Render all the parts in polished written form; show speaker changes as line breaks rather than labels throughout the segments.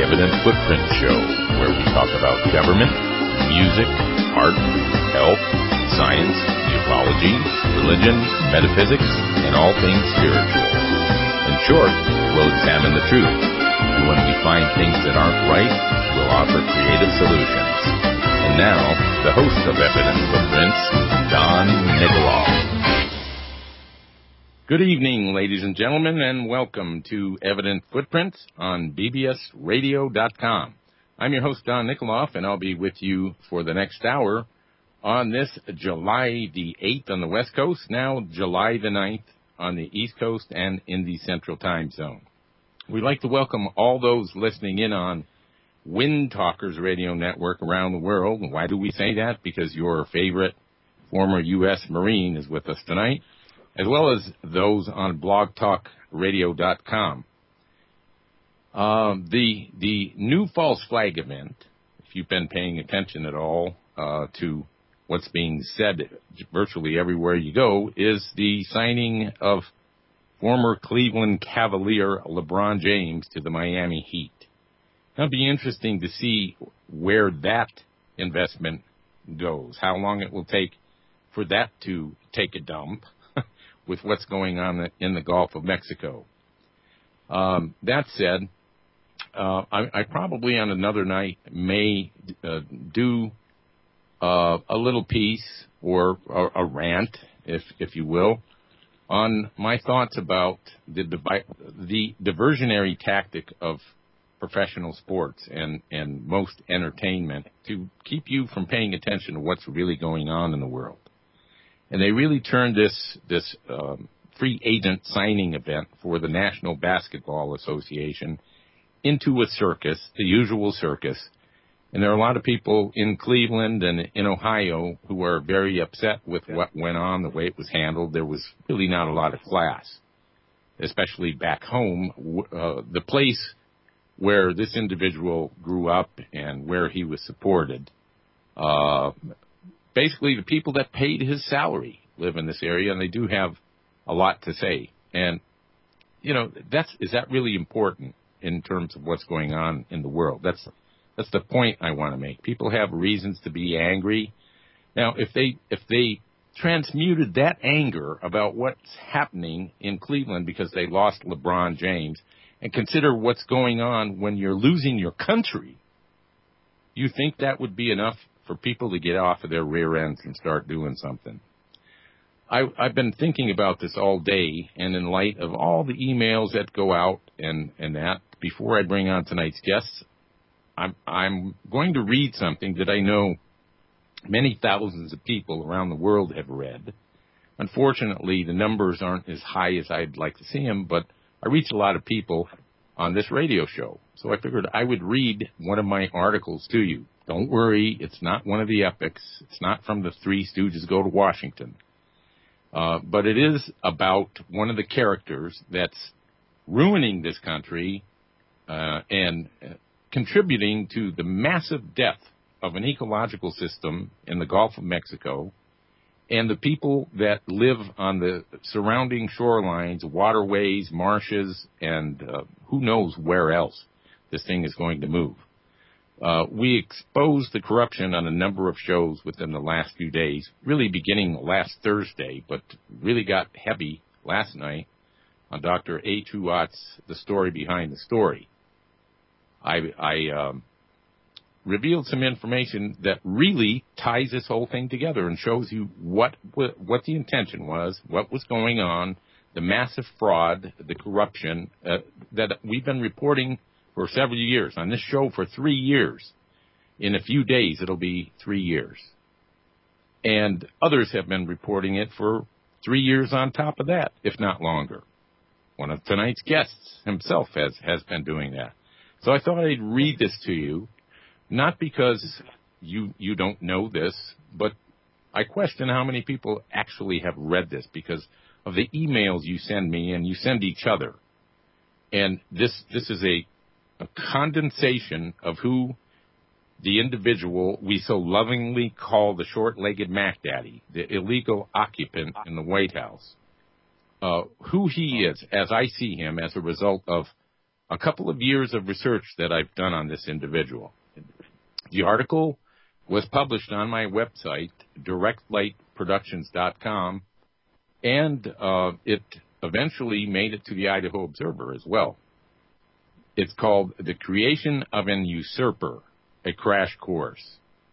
Evident Footprint Show, where we talk about government, music, art, health, science, ufology, religion, metaphysics, and all things spiritual. In short, we'll examine the truth, and when we find things that aren't right, we'll offer creative solutions. And now, the host of Evident Footprints, Don Nikoloff. Good evening, ladies and gentlemen, and welcome to Evident Footprints on bbsradio.com. I'm your host, Don Nikoloff, and I'll be with you for the next hour on this July the 8th on the West Coast, now July the 9th on the East Coast and in the Central Time Zone. We'd like to welcome all those listening in on Wind Talkers Radio Network around the world. Why do we say that? Because your favorite former U.S. Marine is with us tonight, as well as those on blogtalkradio.com. The new false flag event, if you've been paying attention at all to what's being said virtually everywhere you go, is the signing of former Cleveland Cavalier LeBron James to the Miami Heat. It'll be interesting to see where that investment goes, how long it will take for that to take a dump with what's going on in the Gulf of Mexico. That said, I probably on another night may do a little piece or a rant, if you will, on my thoughts about the diversionary tactic of professional sports and most entertainment to keep you from paying attention to what's really going on in the world. And they really turned this free agent signing event for the National Basketball Association into a circus, the usual circus. And there are a lot of people in Cleveland and in Ohio who are very upset with what went on, the way it was handled. There was really not a lot of class, especially back home, the place where this individual grew up and where he was supported. Basically, the people that paid his salary live in this area, and they do have a lot to say. And, you know, is that really important in terms of what's going on in the world? That's the point I want to make. People have reasons to be angry. Now, if they transmuted that anger about what's happening in Cleveland because they lost LeBron James and consider what's going on when you're losing your country, you think that would be enough for people to get off of their rear ends and start doing something? I've been thinking about this all day, and in light of all the emails that go out and that, before I bring on tonight's guests, I'm going to read something that I know many thousands of people around the world have read. Unfortunately, the numbers aren't as high as I'd like to see them, but I reach a lot of people on this radio show. So I figured I would read one of my articles to you. Don't worry, it's not one of the epics. It's not from the Three Stooges Go to Washington. But it is about one of the characters that's ruining this country and contributing to the massive death of an ecological system in the Gulf of Mexico and the people that live on the surrounding shorelines, waterways, marshes, and who knows where else this thing is going to move. We exposed the corruption on a number of shows within the last few days, really beginning last Thursday, but really got heavy last night on Dr. A. Tuat's The Story Behind the Story. I revealed some information that really ties this whole thing together and shows you what the intention was, what was going on, the massive fraud, the corruption that we've been reporting for several years. On this show for 3 years. In a few days, it'll be 3 years. And others have been reporting it for 3 years on top of that, if not longer. One of tonight's guests himself has been doing that. So I thought I'd read this to you, not because you don't know this, but I question how many people actually have read this because of the emails you send me and you send each other. And this is a condensation of who the individual we so lovingly call the short-legged Mac Daddy, the illegal occupant in the White House, who he is as I see him as a result of a couple of years of research that I've done on this individual. The article was published on my website, directlightproductions.com, and it eventually made it to the Idaho Observer as well. It's called The Creation of an Usurper, a Crash Course.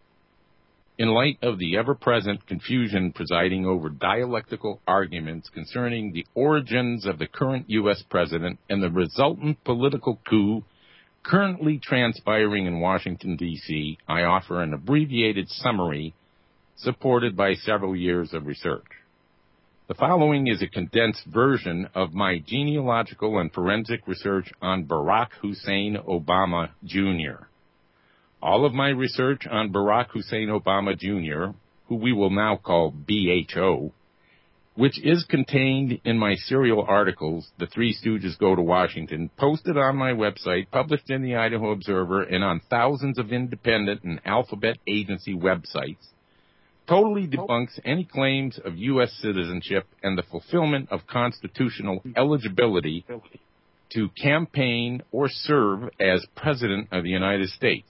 In light of the ever-present confusion presiding over dialectical arguments concerning the origins of the current U.S. president and the resultant political coup currently transpiring in Washington, D.C., I offer an abbreviated summary supported by several years of research. The following is a condensed version of my genealogical and forensic research on Barack Hussein Obama, Jr. All of my research on Barack Hussein Obama, Jr., who we will now call BHO, which is contained in my serial articles, The Three Stooges Go to Washington, posted on my website, published in the Idaho Observer, and on thousands of independent and alphabet agency websites, totally debunks any claims of U.S. citizenship and the fulfillment of constitutional eligibility to campaign or serve as President of the United States.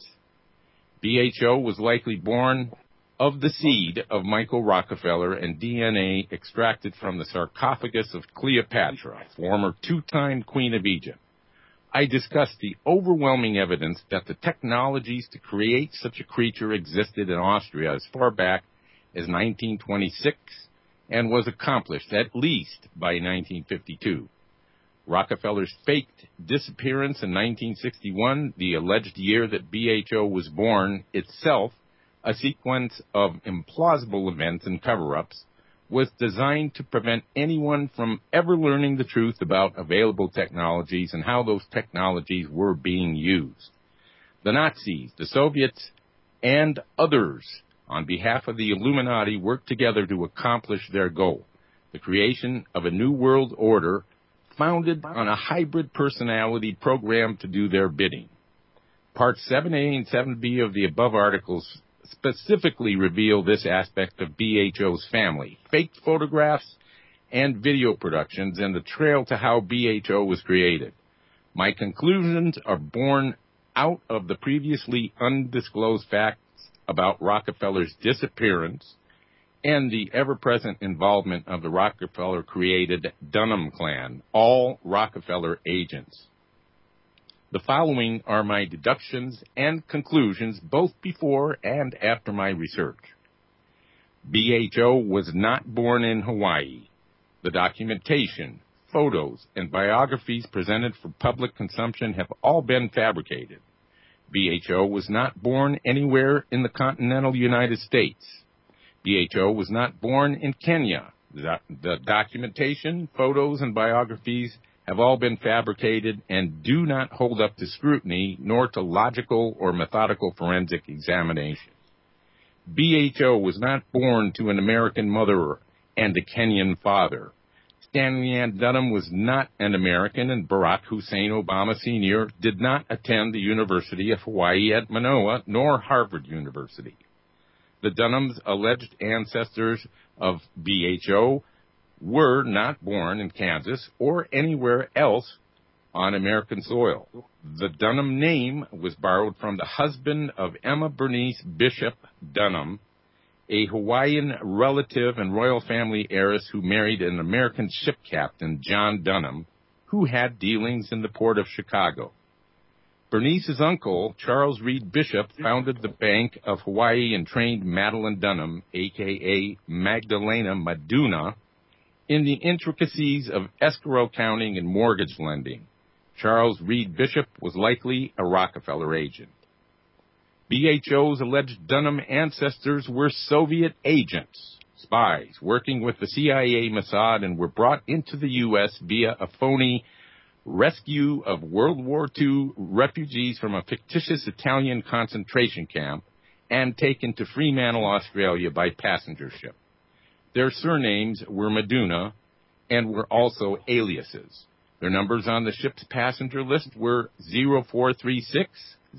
BHO was likely born of the seed of Michael Rockefeller and DNA extracted from the sarcophagus of Cleopatra, former two-time Queen of Egypt. I discussed the overwhelming evidence that the technologies to create such a creature existed in Austria as far back as 1926 and was accomplished at least by 1952. Rockefeller's faked disappearance in 1961, the alleged year that BHO was born, itself a sequence of implausible events and cover-ups, was designed to prevent anyone from ever learning the truth about available technologies and how those technologies were being used. The Nazis, the Soviets, and others, on behalf of the Illuminati, worked together to accomplish their goal, the creation of a new world order founded on a hybrid personality programmed to do their bidding. Parts 7A and 7B of the above articles specifically reveal this aspect of BHO's family, faked photographs and video productions, and the trail to how BHO was created. My conclusions are born out of the previously undisclosed facts about Rockefeller's disappearance and the ever-present involvement of the Rockefeller-created Dunham clan, all Rockefeller agents. The following are my deductions and conclusions both before and after my research. BHO was not born in Hawaii. The documentation, photos, and biographies presented for public consumption have all been fabricated. BHO was not born anywhere in the continental United States. BHO was not born in Kenya. The documentation, photos, and biographies have all been fabricated and do not hold up to scrutiny nor to logical or methodical forensic examination. BHO was not born to an American mother and a Kenyan father. Stanley Ann Dunham was not an American, and Barack Hussein Obama Sr. did not attend the University of Hawaii at Manoa nor Harvard University. The Dunhams, alleged ancestors of BHO, were not born in Kansas or anywhere else on American soil. The Dunham name was borrowed from the husband of Emma Bernice Bishop Dunham, a Hawaiian relative and royal family heiress who married an American ship captain, John Dunham, who had dealings in the port of Chicago. Bernice's uncle, Charles Reed Bishop, founded the Bank of Hawaii and trained Madeline Dunham, a.k.a. Magdalena Maduna, in the intricacies of escrow counting and mortgage lending. Charles Reed Bishop was likely a Rockefeller agent. BHO's alleged Dunham ancestors were Soviet agents, spies, working with the CIA Mossad, and were brought into the U.S. via a phony rescue of World War II refugees from a fictitious Italian concentration camp and taken to Fremantle, Australia by passenger ship. Their surnames were Maduna and were also aliases. Their numbers on the ship's passenger list were 0436,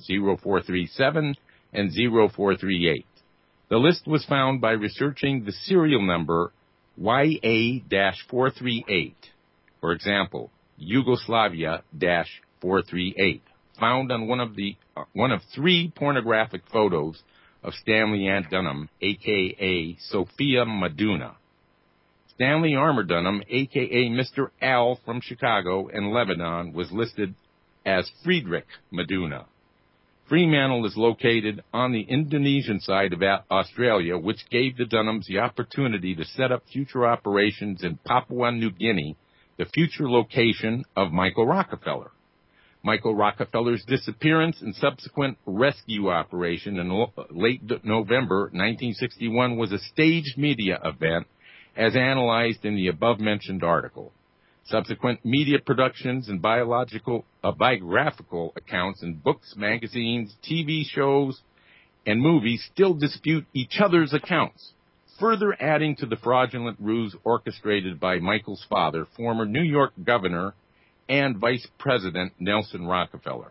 0437, and 0438. The list was found by researching the serial number YA-438. For example, Yugoslavia-438. 438, found on one of three pornographic photos of Stanley Ann Dunham, a.k.a. Sophia Maduna. Stanley Armour Dunham, a.k.a. Mr. Al from Chicago and Lebanon, was listed as Friedrich Maduna. Fremantle is located on the Indonesian side of Australia, which gave the Dunhams the opportunity to set up future operations in Papua New Guinea, the future location of Michael Rockefeller. Michael Rockefeller's disappearance and subsequent rescue operation in late November 1961 was a staged media event, as analyzed in the above-mentioned article. Subsequent media productions and biographical accounts in books, magazines, TV shows, and movies still dispute each other's accounts, further adding to the fraudulent ruse orchestrated by Michael's father, former New York Governor and Vice President Nelson Rockefeller.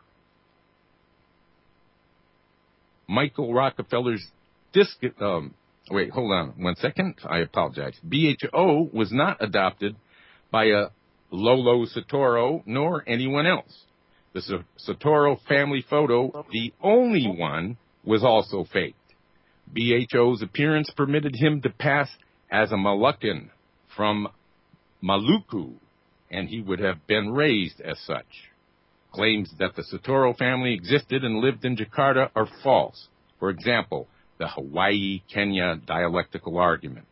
Michael Rockefeller's wait, hold on 1 second. I apologize. BHO was not adopted by a Lolo Soetoro nor anyone else. The Soetoro family photo, the only one, was also faked. BHO's appearance permitted him to pass as a Moluccan from Maluku, and he would have been raised as such. Claims that the Soetoro family existed and lived in Jakarta are false. For example, the Hawaii-Kenya dialectical argument.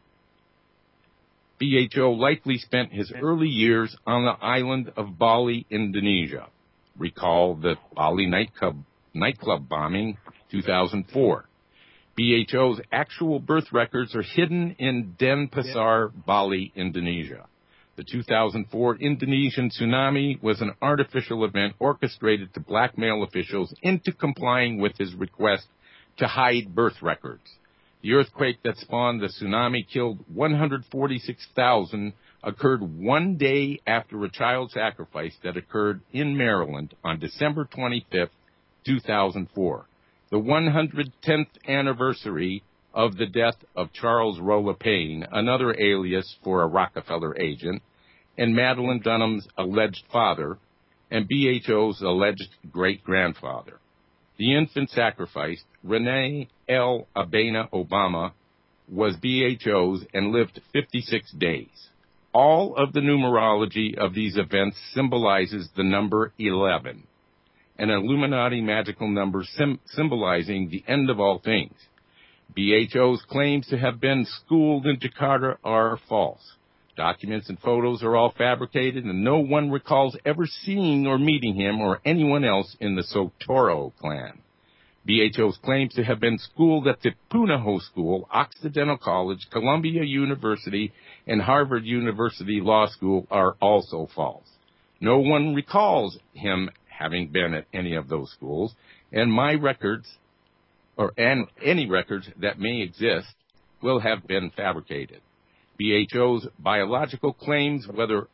BHO likely spent his early years on the island of Bali, Indonesia. Recall the Bali nightclub bombing, 2004. BHO's actual birth records are hidden in Denpasar, Bali, Indonesia. The 2004 Indonesian tsunami was an artificial event orchestrated to blackmail officials into complying with his request to hide birth records. The earthquake that spawned the tsunami killed 146,000, occurred 1 day after a child sacrifice that occurred in Maryland on December 25th, 2004. The 110th anniversary of the death of Charles Rolla Payne, another alias for a Rockefeller agent, and Madeline Dunham's alleged father, and BHO's alleged great-grandfather. The infant sacrificed, Renee L. Abena Obama, was BHO's and lived 56 days. All of the numerology of these events symbolizes the number 11, an Illuminati magical number symbolizing the end of all things. BHO's claims to have been schooled in Jakarta are false. Documents and photos are all fabricated, and no one recalls ever seeing or meeting him or anyone else in the Soetoro clan. BHO's claims to have been schooled at the Punahou School, Occidental College, Columbia University, and Harvard University Law School are also false. No one recalls him having been at any of those schools, and any records that may exist will have been fabricated. BHO's biological claims,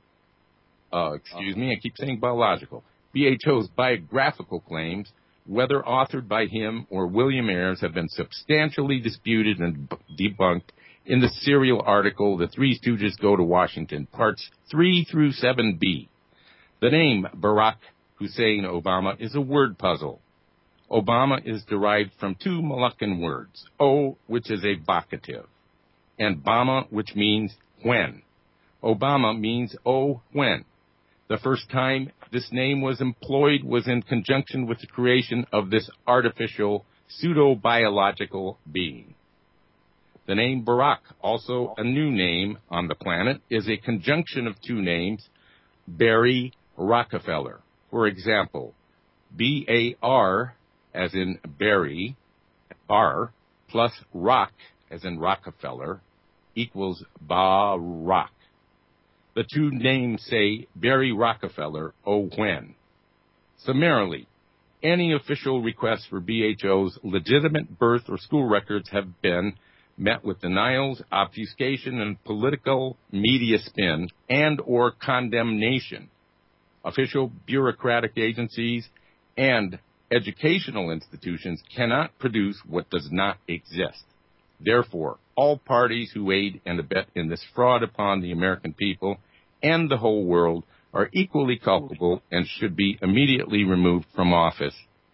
BHO's biographical claims, whether authored by him or William Ayres, have been substantially disputed and debunked in the serial article, The Three Stooges Go to Washington, parts 3 through 7b. The name Barack Hussein Obama is a word puzzle. Obama is derived from two Moluccan words, O, which is a vocative, and Bama, which means when. Obama means oh, when. The first time this name was employed was in conjunction with the creation of this artificial pseudo-biological being. The name Barack, also a new name on the planet, is a conjunction of two names, Barry Rockefeller. For example, B-A-R, as in Barry, Bar, plus Rock, as in Rockefeller, equals Barack. The two names say Barry Rockefeller, oh when. Summarily, any official requests for BHO's legitimate birth or school records have been met with denials, obfuscation, and political media spin and or condemnation. Official bureaucratic agencies and educational institutions cannot produce what does not exist. Therefore, all parties who aid and abet in this fraud upon the American people and the whole world are equally culpable and should be immediately removed from office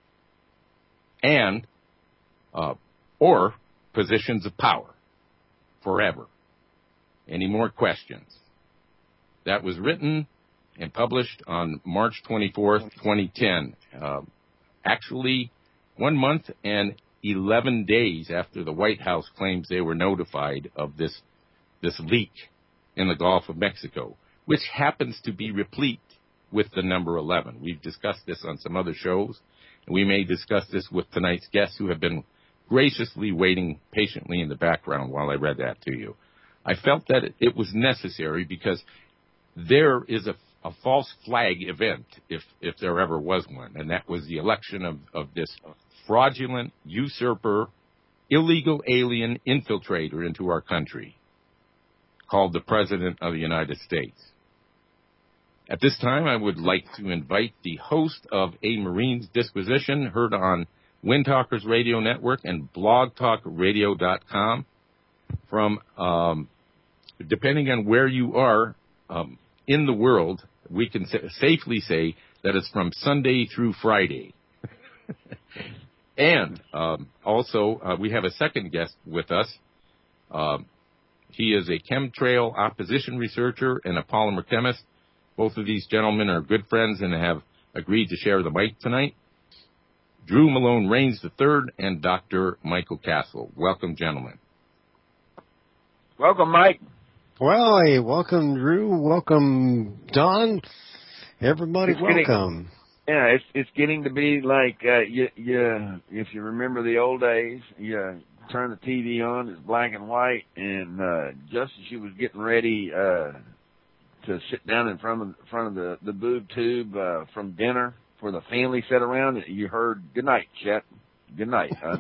and or positions of power forever. Any more questions? That was written and published on March 24th, 2010. Actually, 1 month and 11 days after the White House claims they were notified of this leak in the Gulf of Mexico, which happens to be replete with the number 11. We've discussed this on some other shows, and we may discuss this with tonight's guests who have been graciously waiting patiently in the background while I read that to you. I felt that it was necessary because there is a false flag event, if there ever was one, and that was the election of this fraudulent usurper, illegal alien infiltrator into our country called the President of the United States. At this time, I would like to invite the host of A Marine's Disquisition, heard on Wind Talkers Radio Network and blogtalkradio.com, from, depending on where you are in the world, we can safely say that it's from Sunday through Friday. And also, we have a second guest with us. He is a chemtrail opposition researcher and a polymer chemist. Both of these gentlemen are good friends and have agreed to share the mic tonight. Drew Malone Rains III and Dr. Michael Castle. Welcome, gentlemen.
Welcome, Mike.
Well, hey, welcome, Drew. Welcome, Don. Everybody, welcome.
It's getting to be like you if you remember the old days, you turn the TV on, it's black and white, and just as you was getting ready to sit down in front of the boob tube from dinner for the family sat around, you heard "Good night, Chet. Good night, huh?"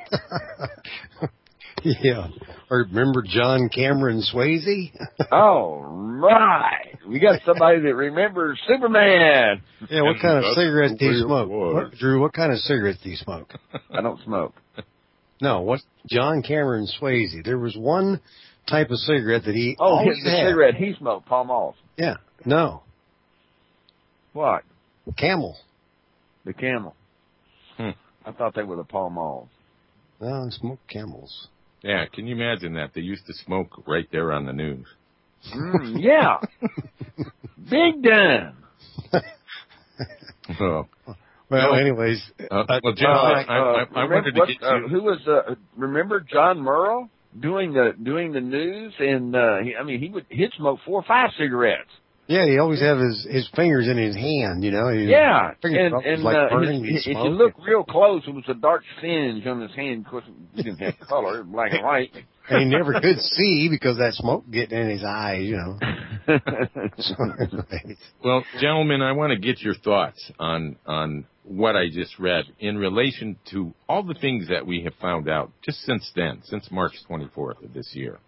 Yeah. Or remember John Cameron Swayze?
All right. We got somebody that remembers Superman.
Yeah, what kind of cigarettes do you smoke? Drew, what kind of cigarettes do you smoke?
I don't smoke.
No, what's John Cameron Swayze? There was one type of cigarette that he
always had. Cigarette he smoked, Pall Malls.
Yeah. No.
What?
Camel.
The Camel. I thought they were the Pall Malls.
No, I smoked Camels.
Yeah, can you imagine that? They used to smoke right there on the news.
Yeah. Big time.
Well, anyways.
Jim, I wanted to get you.
Who was, remember John Murrow doing the news? And, he'd smoke 4 or 5 cigarettes.
Yeah, he always have his fingers in his hand, you know.
Yeah, if you look real close, it was a dark singe on his hand. Of course, he didn't have color, black and white.
And he never could see because that smoke getting in his eyes, you know.
Well, gentlemen, I want to get your thoughts on what I just read in relation to all the things that we have found out just since then, since March 24th of this year.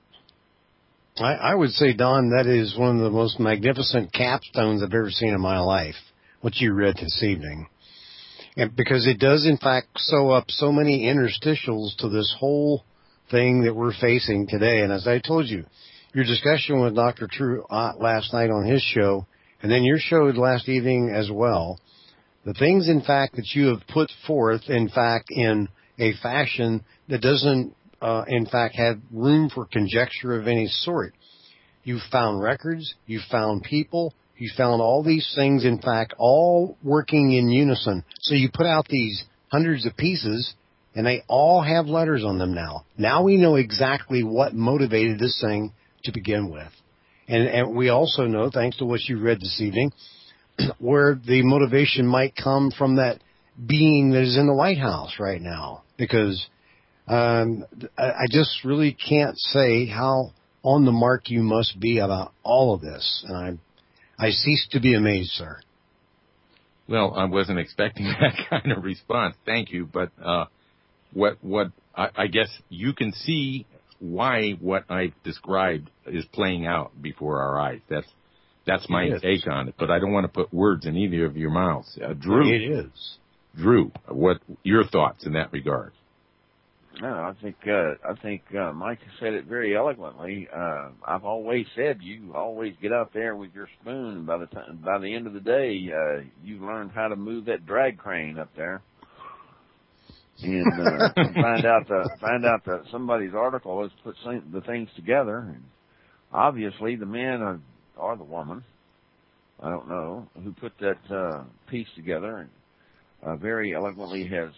I would say, Don, that is one of the most magnificent capstones I've ever seen in my life, what you read this evening. And because it does, in fact, sew up so many interstitials to this whole thing that we're facing today. And as I told you, your discussion with Dr. True last night on his show, and then your show last evening as well, the things, in fact, that you have put forth, in fact, in a fashion that doesn't in fact, had room for conjecture of any sort. You found records, you found people, you found all these things, in fact, all working in unison. So you put out these hundreds of pieces, and they all have letters on them now. Now we know exactly what motivated this thing to begin with. And we also know, thanks to what you read this evening, where the motivation might come from that being that is in the White House right now. Because I just really can't say how on the mark you must be about all of this. And I cease to be amazed, sir.
Well, I wasn't expecting that kind of response. Thank you. But what I guess you can see why what I described is playing out before our eyes. That's my take on it. But I don't want to put words in either of your mouths. Drew.
It is.
Drew, what your thoughts in that regard?
No, I think Mike said it very eloquently. I've always said you always get out there with your spoon. And by the end of the day, you've learned how to move that drag crane up there, and find out that somebody's article has put the things together. And obviously, the man or the woman, I don't know, who put that piece together, and very eloquently has.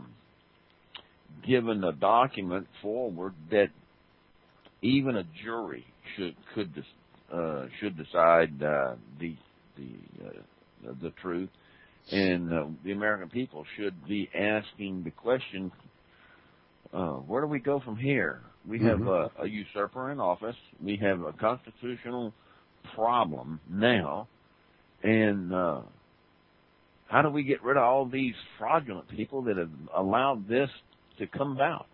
Given a document forward that even a jury should decide the truth, and the American people should be asking the question: where do we go from here? We have a usurper in office. We have a constitutional problem now, and how do we get rid of all these fraudulent people that have allowed this to come about?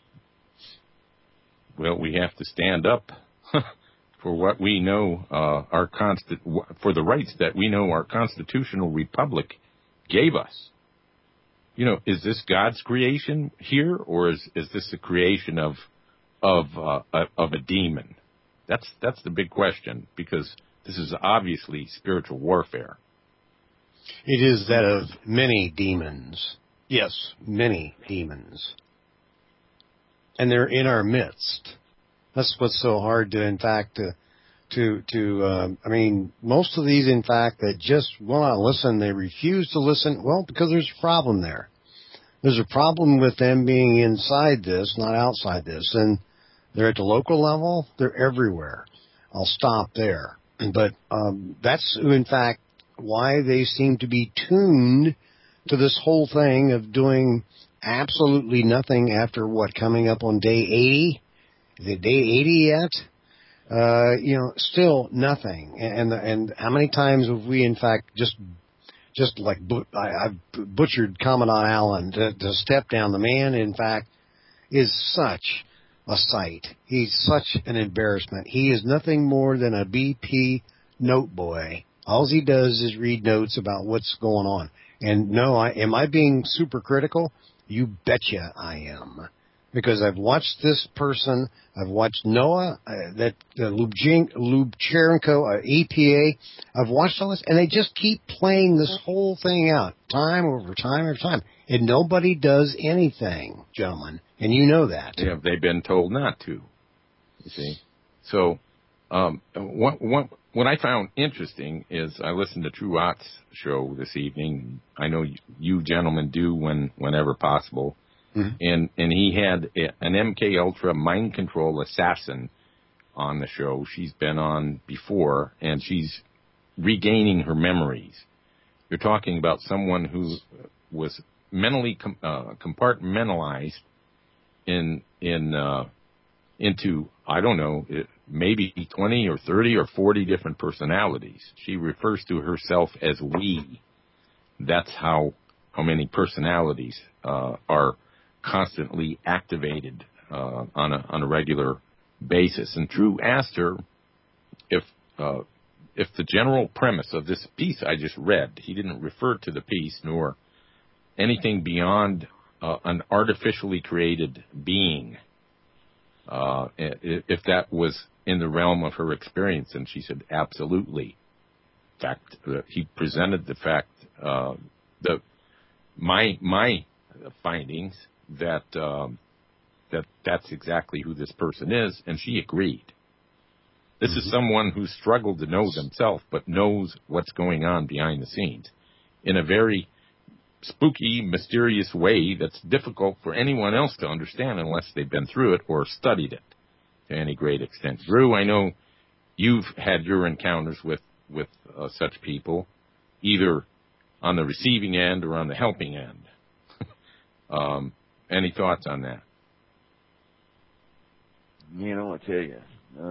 Well, we have to stand up for what we know for the rights that we know our constitutional republic gave us. You know, is this God's creation here, or is this a creation of a demon? That's the big question, because this is obviously spiritual warfare.
It is that of many demons. Yes, many demons. And they're in our midst. That's what's so hard to, in fact, I mean, most of these, in fact, that just will not listen, they refuse to listen, well, because there's a problem there. There's a problem with them being inside this, not outside this. And they're at the local level, they're everywhere. I'll stop there. But that's, in fact, why they seem to be tuned to this whole thing of doing absolutely nothing after coming up on day 80? Is it day 80 yet? Still nothing. And how many times have we, in fact, just like I've butchered Commandant Allen to step down? The man, in fact, is such a sight. He's such an embarrassment. He is nothing more than a BP note boy. All he does is read notes about what's going on. And no, am I being super critical? You betcha I am. Because I've watched this person, I've watched Noah, Lubchenco, EPA, I've watched all this, and they just keep playing this whole thing out, time over time over time. And nobody does anything, gentlemen. And you know that.
Yeah, they've been told not to, you see. So, what I found interesting is I listened to True Ott's show this evening. I know you gentlemen do whenever possible. Mm-hmm. And he had an MK Ultra mind control assassin on the show. She's been on before, and she's regaining her memories. You're talking about someone who was mentally compartmentalized into, I don't know, maybe 20 or 30 or 40 different personalities. She refers to herself as we. That's how many personalities are constantly activated on a regular basis. And True asked her if the general premise of this piece I just read, he didn't refer to the piece nor anything beyond an artificially created being, if that was in the realm of her experience, and she said absolutely. In fact, he presented the fact my findings that's exactly who this person is, and she agreed. This is someone who struggled to know themselves, but knows what's going on behind the scenes in a very spooky, mysterious way that's difficult for anyone else to understand unless they've been through it or studied it to any great extent. Drew, I know you've had your encounters with such people, either on the receiving end or on the helping end. Any thoughts on that?
You know, I tell you,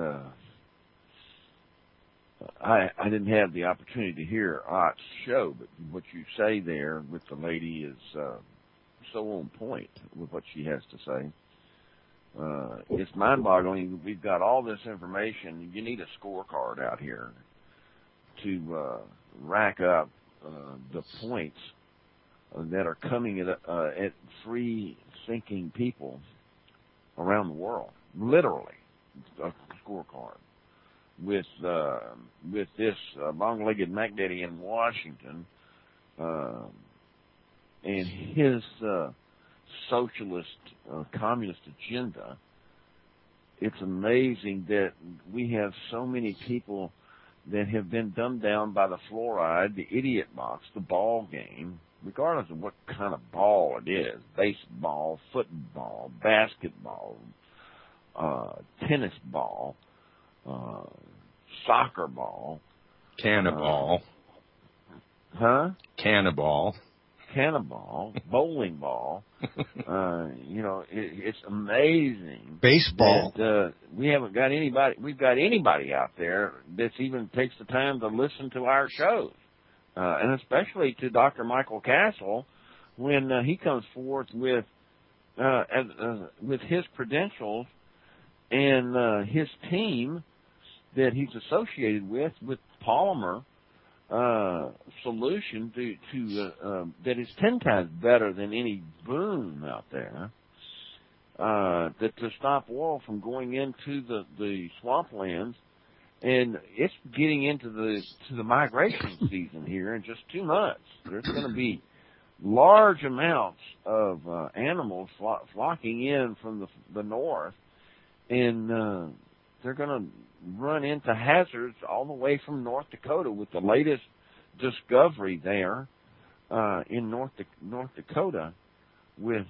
I didn't have the opportunity to hear Ott's show, but what you say there with the lady is so on point with what she has to say. It's mind-boggling. We've got all this information. You need a scorecard out here to rack up the points that are coming at free-thinking people around the world, literally a scorecard with this long-legged MacDaddy in Washington and his socialist communist agenda. It's amazing that we have so many people that have been dumbed down by the fluoride, the idiot box, the ball game, regardless of what kind of ball it is, baseball, football, basketball, tennis ball, soccer ball.
Cannonball. Cannonball.
Cannonball, bowling ball. It's amazing.
Baseball.
That, we haven't got anybody. We've got anybody out there that even takes the time to listen to our shows, and especially to Dr. Michael Castle when he comes forth with his credentials and his team that he's associated with polymer. Solution to that is 10 times better than any boom out there, that to stop oil from going into the swamplands, and it's getting into the migration season here in just 2 months. There's going to be large amounts of animals flocking in from the north, and they're going to run into hazards all the way from North Dakota with the latest discovery there in North Dakota with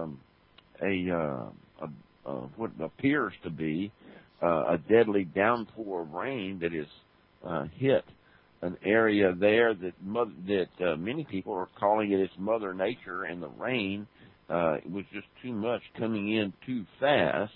what appears to be a deadly downpour of rain that has hit an area there that many people are calling it its Mother Nature, and the rain it was just too much coming in too fast.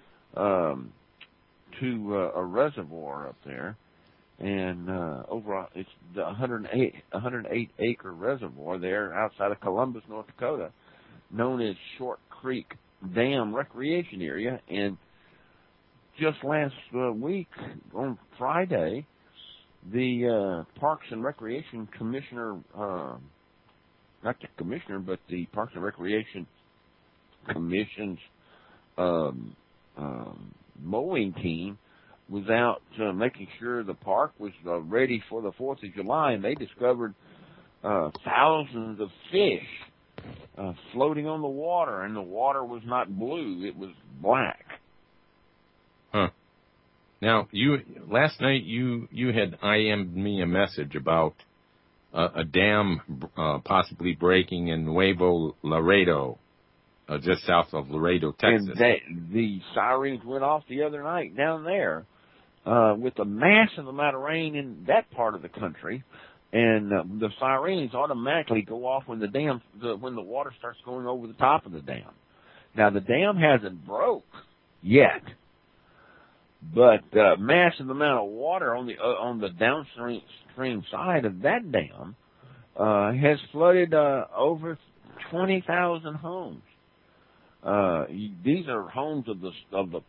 To a reservoir up there, and it's the 108 acre reservoir there outside of Columbus, North Dakota, known as Short Creek Dam Recreation Area. And just last week on Friday, the Parks and Recreation Commissioner, not the commissioner, but the Parks and Recreation Commission's mowing team was out making sure the park was ready for the 4th of July, and they discovered thousands of fish floating on the water, and the water was not blue, it was black.
Huh. Now, last night you had IM'd me a message about a dam possibly breaking in Nuevo Laredo, just south of Laredo, Texas.
And the sirens went off the other night down there with a massive amount of rain in that part of the country, and the sirens automatically go off when when the water starts going over the top of the dam. Now the dam hasn't broke yet, but massive amount of water on the downstream side of that dam has flooded over 20,000 homes. These are homes of the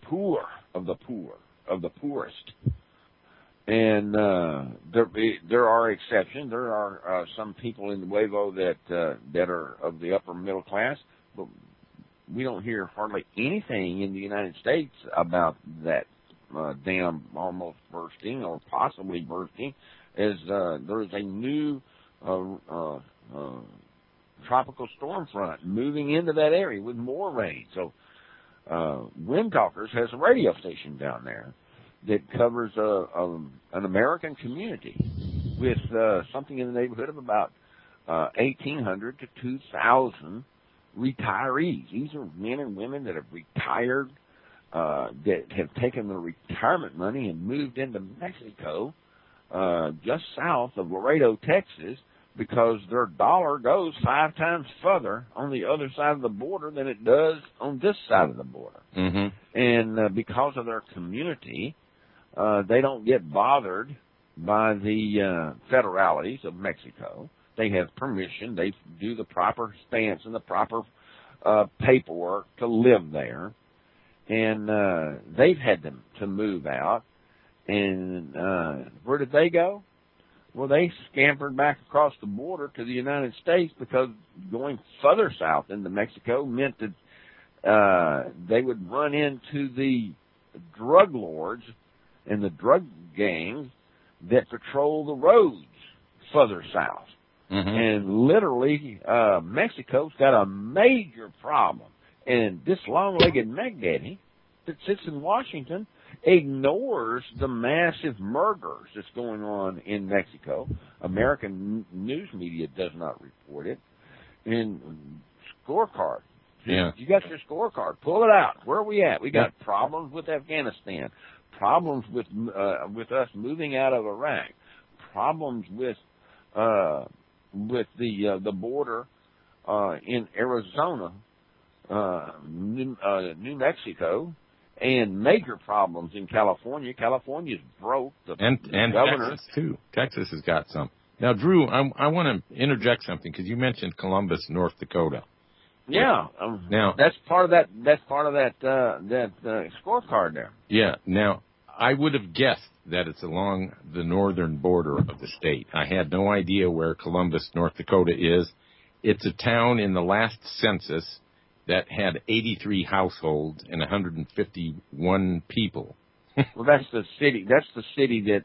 poorest, and there are exceptions. There are some people in Nuevo that are of the upper middle class, but we don't hear hardly anything in the United States about that dam almost bursting or possibly bursting, as there is a new tropical storm front moving into that area with more rain. So Wind Talkers has a radio station down there that covers an American community with something in the neighborhood of about 1,800 to 2,000 retirees. These are men and women that have retired, that have taken their retirement money and moved into Mexico, just south of Laredo, Texas, because their dollar goes 5 times further on the other side of the border than it does on this side of the border.
Mm-hmm.
And because of their community, they don't get bothered by the federalities of Mexico. They have permission. They do the proper stance and the proper paperwork to live there. And they've had to move out. And where did they go? Well, they scampered back across the border to the United States, because going further south into Mexico meant that they would run into the drug lords and the drug gangs that patrol the roads further south.
Mm-hmm.
And literally, Mexico's got a major problem. And this long-legged McDaddy that sits in Washington ignores the massive murders that's going on in Mexico. American news media does not report it. And scorecard.
Yeah.
You got your scorecard. Pull it out. Where are we at? We got problems with Afghanistan, problems with us moving out of Iraq, problems with the border in Arizona, New Mexico, and major problems in California. California's broke.
And
governor.
Texas too. Texas has got some. Now, Drew, I want to interject something because you mentioned Columbus, North Dakota.
Yeah.
Now
that's part of that. That's part of that scorecard there.
Yeah. Now, I would have guessed that it's along the northern border of the state. I had no idea where Columbus, North Dakota is. It's a town in the last census that had 83 households and 151 people.
Well, that's the city. That's the city that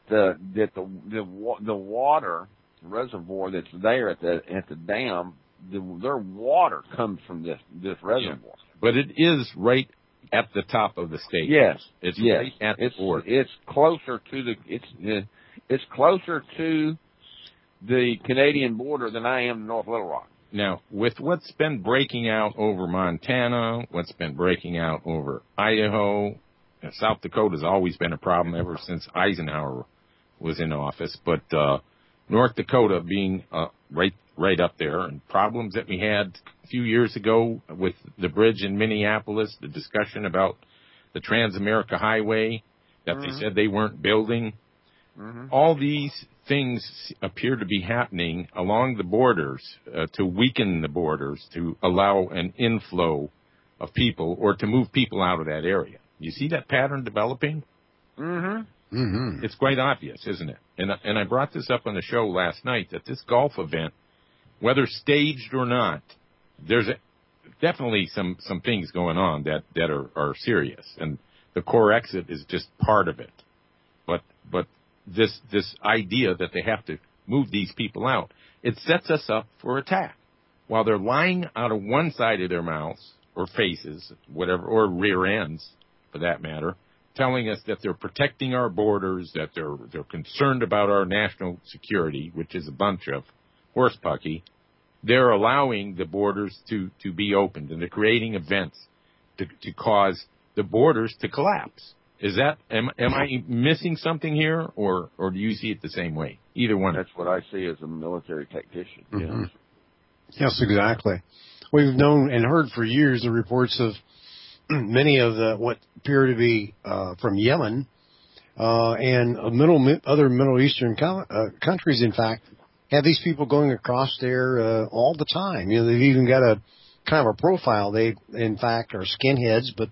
the water reservoir that's there at the dam. Their water comes from this reservoir.
Yeah. But it is right at the top of the state.
Yes,
it's
yes.
right at the border.
It's closer to it's closer to the Canadian border than I am to North Little Rock.
Now, with what's been breaking out over Montana, what's been breaking out over Idaho, South Dakota's always been a problem ever since Eisenhower was in office. But North Dakota being right up there, and problems that we had a few years ago with the bridge in Minneapolis, the discussion about the Trans-America Highway that they said they weren't building. Mm-hmm. All these things appear to be happening along the borders to weaken the borders, to allow an inflow of people or to move people out of that area. You see that pattern developing?
Mm-hmm.
Mm-hmm. It's quite obvious, isn't it? And I brought this up on the show last night that this golf event, whether staged or not, there's definitely some things going on that are serious, and the core exit is just part of it. But this idea that they have to move these people out, it sets us up for attack. While they're lying out of one side of their mouths or faces, whatever, or rear ends, for that matter, telling us that they're protecting our borders, that they're concerned about our national security, which is a bunch of horsepucky, they're allowing the borders to be opened, and they're creating events to cause the borders to collapse. Is that, am I missing something here, or do you see it the same way? Either one.
That's what I see as a military tactician.
Mm-hmm. Yes, exactly. We've known and heard for years the reports of many of the what appear to be from Yemen and other Middle Eastern countries, in fact, have these people going across there all the time. You know, they've even got a kind of a profile. They, in fact, are skinheads, but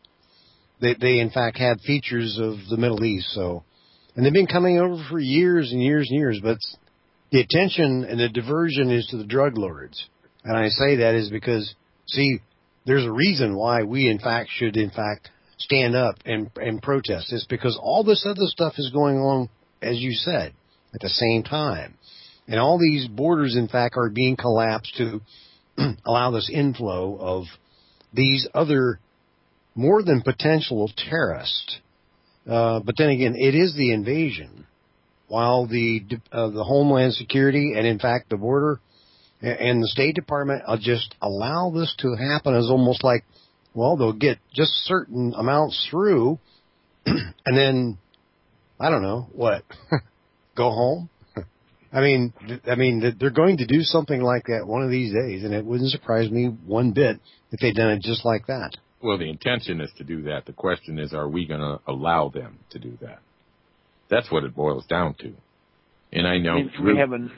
they in fact have features of the Middle East. So, and they've been coming over for years and years and years. But the attention and the diversion is to the drug lords. And I say that is because, see, there's a reason why we should stand up and protest. It's because all this other stuff is going on, as you said, at the same time. And all these borders, in fact, are being collapsed to allow this inflow of these other more than potential terrorists. But then again, it is the invasion. While the Homeland Security and, in fact, the border and the State Department just allow this to happen as almost like, well, they'll get just certain amounts through, and then, I don't know, what, go home? I mean, they're going to do something like that one of these days, and it wouldn't surprise me one bit if they'd done it just like that.
Well, the intention is to do that. The question is, are we going to allow them to do that? That's what it boils down to. And I know.
Do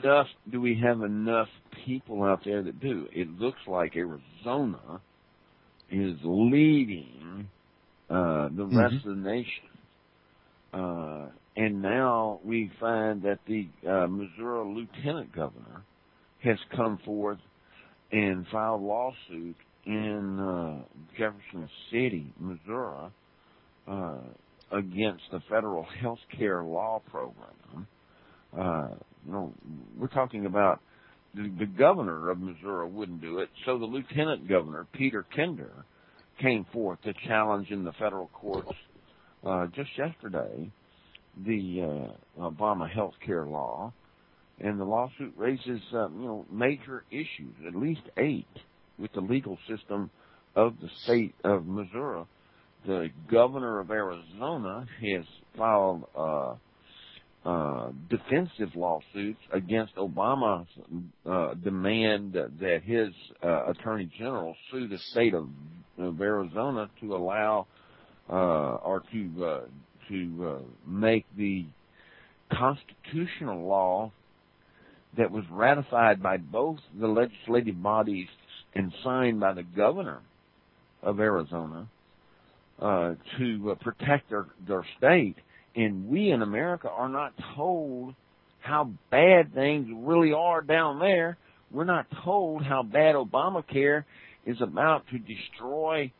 we have enough people out there that do? It looks like Arizona is leading the rest of the nation. And now we find that the Missouri lieutenant governor has come forth and filed lawsuit in Jefferson City, Missouri, against the federal health care law program. We're talking about the governor of Missouri wouldn't do it, so the lieutenant governor, Peter Kinder, came forth to challenge in the federal courts just yesterday the Obama health care law, and the lawsuit raises major issues, at least 8, with the legal system of the state of Missouri. The governor of Arizona has filed defensive lawsuits against Obama's demand that his attorney general sue the state of Arizona to allow or to make the constitutional law that was ratified by both the legislative bodies and signed by the governor of Arizona to protect their state. And we in America are not told how bad things really are down there. We're not told how bad Obamacare is about to destroy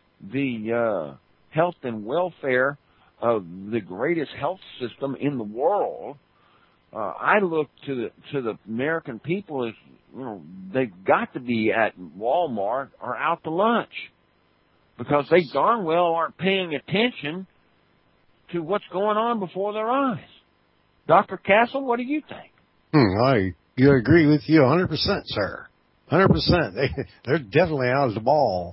the health and welfare of the greatest health system in the world. I look to the American people as, they've got to be at Walmart or out to lunch, because they darn well aren't paying attention to what's going on before their eyes. Dr. Castle, what do you think?
I agree with you 100%, sir. 100%. They're definitely out of the ball.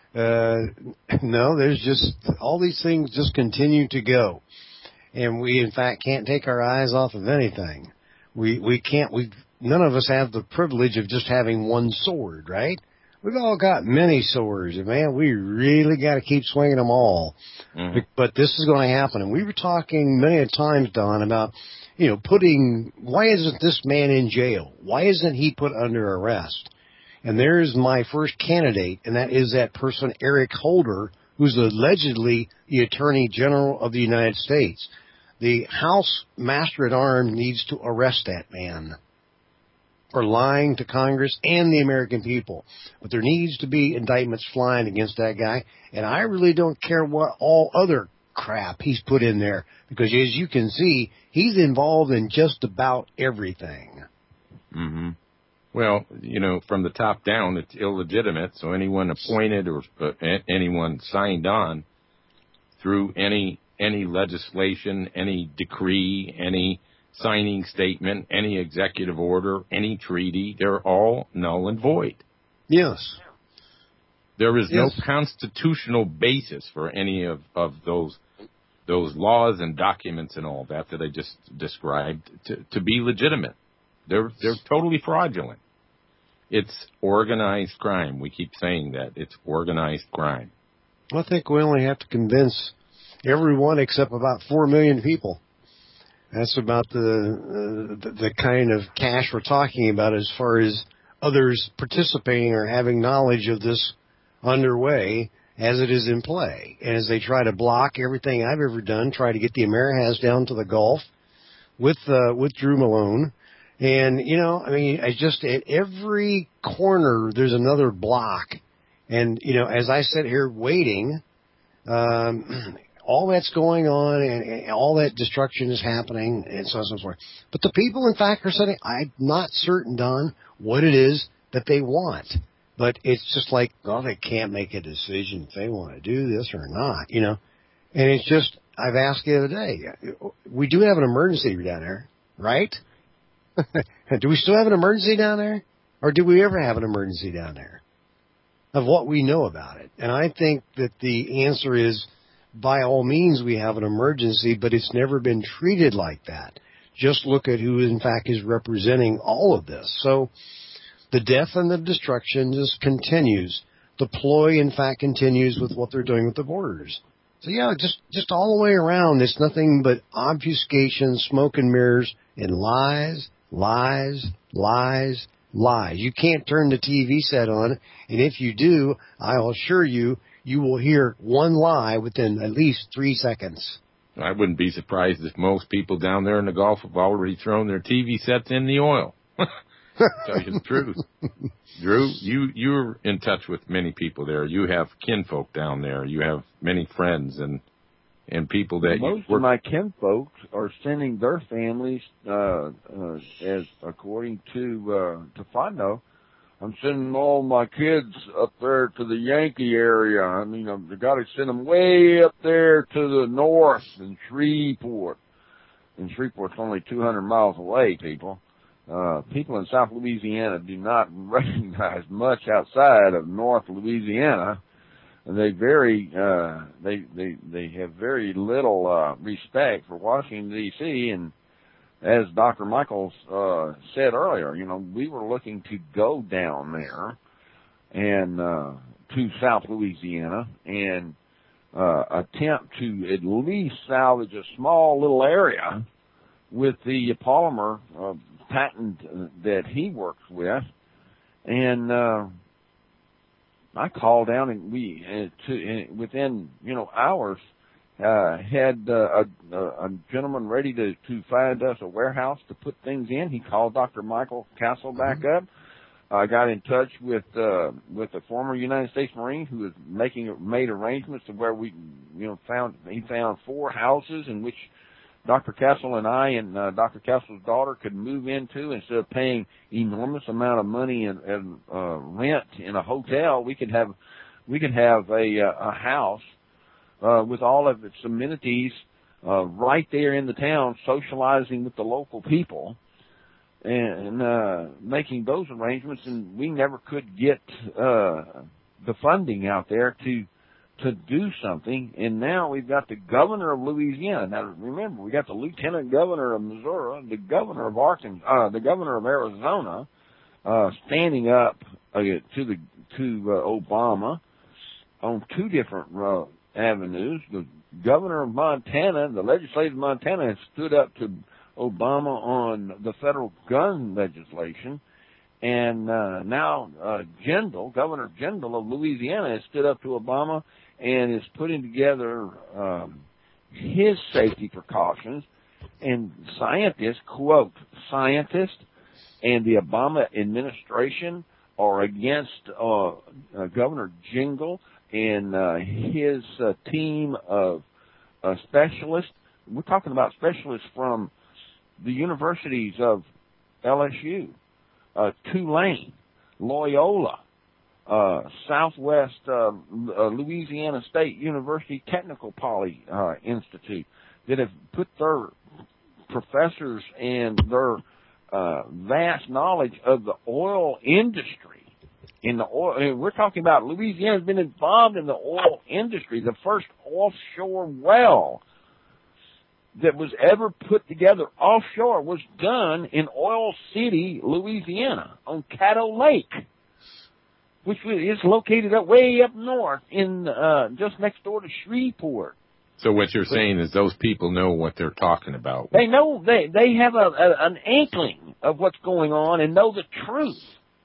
No, there's just all these things just continue to go. And we, in fact, can't take our eyes off of anything. We can't, none of us have the privilege of just having one sword, right? We've all got many swords, and man, we really got to keep swinging them all. Mm-hmm. But this is going to happen. And we were talking many a times, Don, about, why isn't this man in jail? Why isn't he put under arrest? And there's my first candidate, and that is that person, Eric Holder, who's allegedly the Attorney General of the United States. The House Master at Arms needs to arrest that man for lying to Congress and the American people. But there needs to be indictments flying against that guy. And I really don't care what all other crap he's put in there, because as you can see, he's involved in just about everything.
Mm-hmm. Well, from the top down, it's illegitimate. So anyone appointed or anyone signed on through any legislation, any decree, any signing statement, any executive order, any treaty, they're all null and void.
Yes.
There is no constitutional basis for any of those laws and documents and all that I just described to be legitimate. They're totally fraudulent. It's organized crime. We keep saying that. It's organized crime.
I think we only have to convince everyone except about 4 million people. That's about the kind of cash we're talking about as far as others participating or having knowledge of this underway as it is in play. And as they try to block everything I've ever done, try to get the Amerihas down to the Gulf with Drew Malone. And, I just at every corner there's another block. And, as I sit here waiting, all that's going on and all that destruction is happening and so on and so forth. But the people, in fact, are saying, I'm not certain, Don, what it is that they want. But it's just like, they can't make a decision if they want to do this or not, And it's just, I've asked the other day, we do have an emergency down there, right? Do we still have an emergency down there? Or do we ever have an emergency down there? Of what we know about it. And I think that the answer is, by all means, we have an emergency, but it's never been treated like that. Just look at who, in fact, is representing all of this. So the death and the destruction just continues. The ploy, in fact, continues with what they're doing with the borders. So, just all the way around, it's nothing but obfuscation, smoke and mirrors, and lies, lies, lies, lies. You can't turn the TV set on, and if you do, I'll assure you, you will hear one lie within at least 3 seconds.
I wouldn't be surprised if most people down there in the Gulf have already thrown their TV sets in the oil. Tell you the truth. Drew, you're in touch with many people there. You have kinfolk down there. You have many friends and people that
most of my kinfolk are sending their families, as according to Fondo. I'm sending all my kids up there to the Yankee area. I mean, I've got to send them way up there to the north in Shreveport. And Shreveport's only 200 miles away, people. People in South Louisiana do not recognize much outside of North Louisiana. They they have very little respect for Washington D.C. And as Dr. Michaels said earlier, we were looking to go down there and to South Louisiana and attempt to at least salvage a small little area with the polymer patent that he works with. And I called down and we within hours had a gentleman ready to find us a warehouse to put things in. He called Dr. Michael Castle back up. I got in touch with a former United States Marine who was made arrangements to where we found 4 houses in which Dr. Castle and I and Dr. Castle's daughter could move into. Instead of paying enormous amount of money and rent in a hotel, we could have a house with all of its amenities right there in the town, socializing with the local people and making those arrangements. And we never could get the funding out there to do something. And now we've got the governor of Louisiana. Now remember, we got the lieutenant governor of Missouri, the governor of Arkansas, the governor of Arizona, standing up to Obama on 2 different avenues. The governor of Montana, the legislature of Montana, has stood up to Obama on the federal gun legislation. And now Governor Jindal of Louisiana has stood up to Obama and is putting together his safety precautions. And scientists, quote, scientists and the Obama administration are against Governor Jindal and his team of specialists. We're talking about specialists from the universities of LSU, Tulane, Loyola, Southwest Louisiana State University Technical Poly Institute, that have put their professors and their vast knowledge of the oil industry. We're talking about Louisiana's been involved in the oil industry. The first offshore well that was ever put together offshore was done in Oil City, Louisiana, on Caddo Lake, which is located way up north in just next door to Shreveport.
So what you're saying is those people know what they're talking about.
They know, they have an inkling of what's going on and know the truth.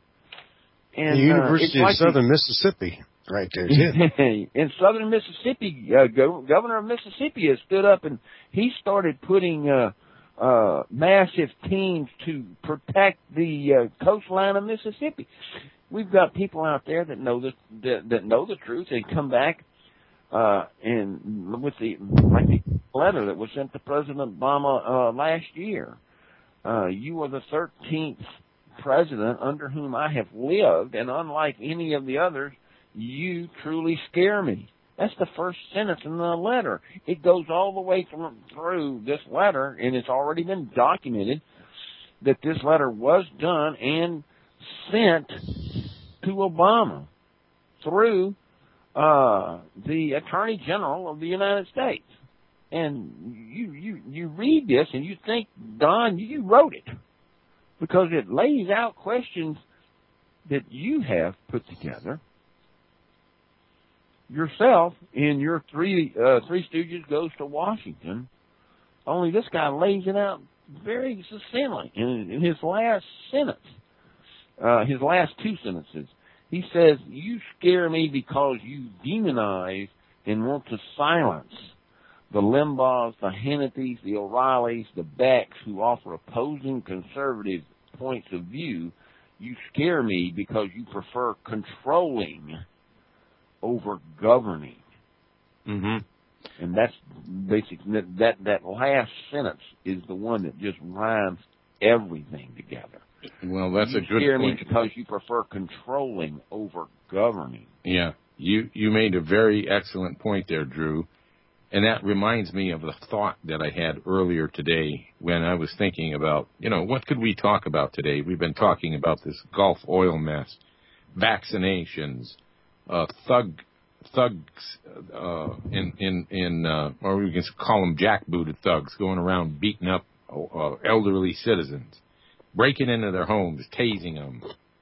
And
the University of Southern Mississippi, right there, too.
In Southern Mississippi, Governor of Mississippi has stood up and he started putting massive teams to protect the coastline of Mississippi. We've got people out there that know the truth and come back and with the letter that was sent to President Obama last year. You are the 13th president under whom I have lived, and unlike any of the others, you truly scare me. That's the first sentence in the letter. It goes all the way through this letter, and it's already been documented that this letter was done and sent to Obama through the Attorney General of the United States. And you read this and you think, Don, you wrote it, because it lays out questions that you have put together yourself in your Three Stooges Goes to Washington. Only this guy lays it out very succinctly in his last sentence, his last 2 sentences. He says, you scare me because you demonize and want to silence the Limbaughs, the Hannitys, the O'Reillys, the Becks, who offer opposing conservative points of view. You scare me because you prefer controlling over governing.
Mm-hmm.
And that's basically, that last sentence is the one that just rhymes everything together.
Well, that's a good point.
You scare me because you prefer controlling over governing.
Yeah, you made a very excellent point there, Drew. And that reminds me of the thought that I had earlier today when I was thinking about, what could we talk about today? We've been talking about this Gulf oil mess, vaccinations, thugs, or we can call them jackbooted thugs, going around beating up elderly citizens, breaking into their homes, tasing them.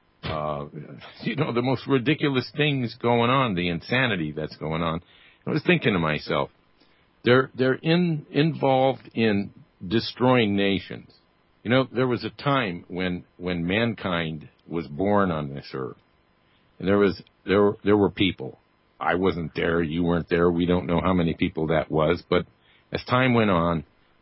The most ridiculous things going on, the insanity that's going on. I was thinking to myself, they're involved in destroying nations. There was a time when mankind was born on this earth, and there were people. I wasn't there, you weren't there. We don't know how many people that was, but as time went on,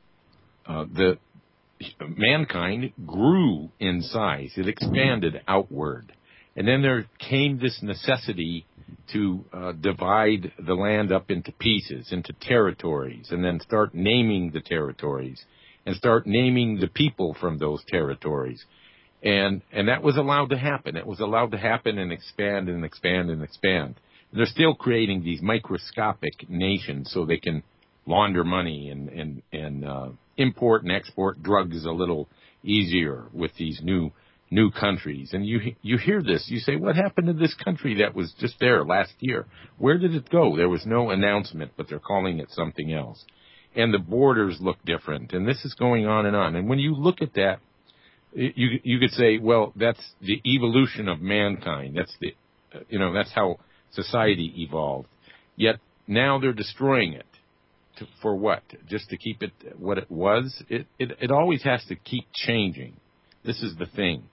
the mankind grew in size. It expanded outward. And then there came this necessity to divide the land up into pieces, into territories, and then start naming the territories and start naming the people from those territories. And that was allowed to happen. It was allowed to happen and expand and expand and expand. And they're still creating these microscopic nations so they can launder money and import and export drugs a little easier with these new countries. And you hear this, you say, what happened to this country that was just there last year? Where did it go? There was no announcement, but they're calling it something else. And the borders look different, and this is going on and on. And when you look at that, you could say, well, that's the evolution of mankind. That's that's how society evolved. Yet now they're destroying it. For what? Just to keep it what it was? It always has to keep changing. This is the thing.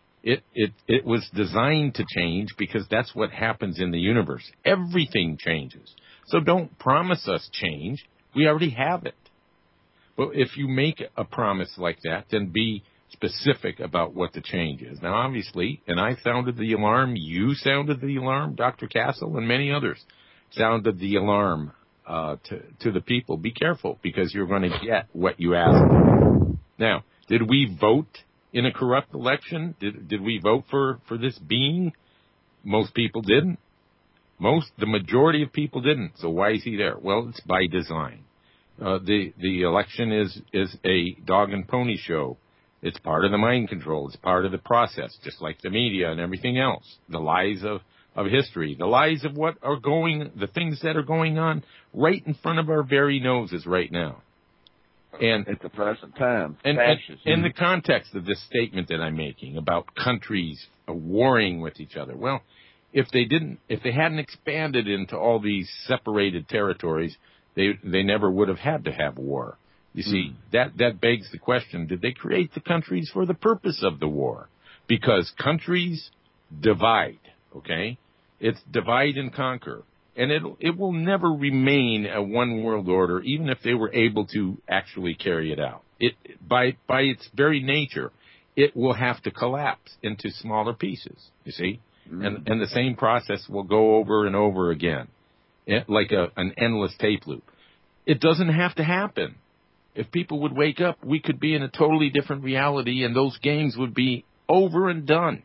It was designed to change because that's what happens in the universe. Everything changes. So don't promise us change. We already have it. But if you make a promise like that, then be specific about what the change is. Now, obviously, and I sounded the alarm, you sounded the alarm, Dr. Castle, and many others sounded the alarm to the people. Be careful, because you're going to get what you ask for. Now, did we vote in a corrupt election? Did we vote for this being? Most people didn't. The majority of people didn't. So why is he there? Well, it's by design. The election is a dog and pony show. It's part of the mind control. It's part of the process, just like the media and everything else. The lies of history, the lies of the things that are going on right in front of our very noses right now. And
at the present time,
and in the context of this statement that I'm making about countries warring with each other, well, if they hadn't expanded into all these separated territories, they never would have had to have war. You see, that begs the question, did they create the countries for the purpose of the war? Because countries divide, okay? It's divide and conquer. And it will never remain a one world order, even if they were able to actually carry it out. By its very nature, it will have to collapse into smaller pieces, you see? And the same process will go over and over again, like an endless tape loop. It doesn't have to happen. If people would wake up, we could be in a totally different reality, and those games would be over and done.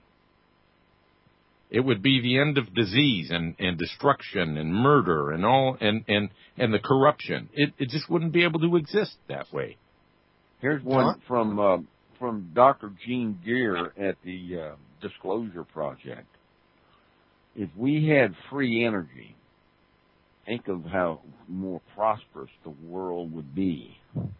It would be the end of disease and destruction and murder and all and the corruption. It just wouldn't be able to exist that way.
Here's one from Dr. Gene Gear at the Disclosure Project. If we had free energy, think of how more prosperous the world would be.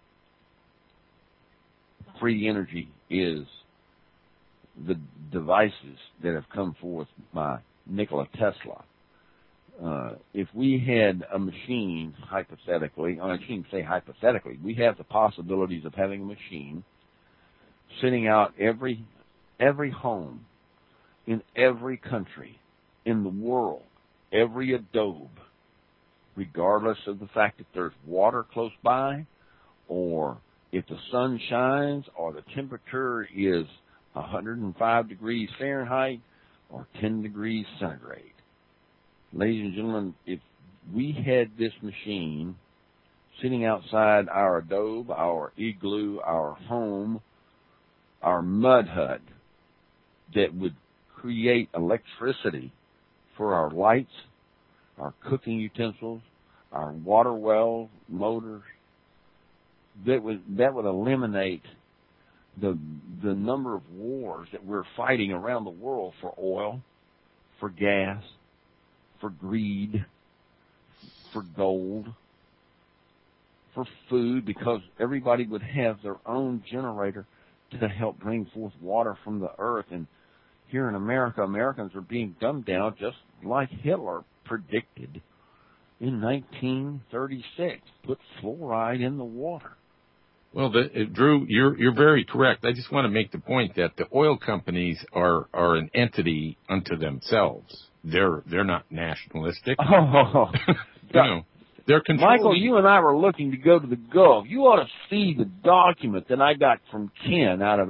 Free energy is the devices that have come forth by Nikola Tesla. If we had a machine, hypothetically, I shouldn't say hypothetically, we have the possibilities of having a machine sitting out every home in every country in the world, every adobe, regardless of the fact that there's water close by, or if the sun shines, or the temperature is 105 degrees Fahrenheit, or 10 degrees centigrade. Ladies and gentlemen, if we had this machine sitting outside our adobe, our igloo, our home, our mud hut, that would create electricity for our lights, our cooking utensils, our water well motors, that would eliminate the number of wars that we're fighting around the world for oil, for gas, for greed, for gold, for food, because everybody would have their own generator to help bring forth water from the earth. And here in America, Americans are being dumbed down just like Hitler predicted in 1936. Put fluoride in the water.
Well, Drew, you're very correct. I just want to make the point that the oil companies are an entity unto themselves. They're not nationalistic.
Oh,
they're controlling.
Michael, you and I were looking to go to the Gulf. You ought to see the document that I got from Ken out of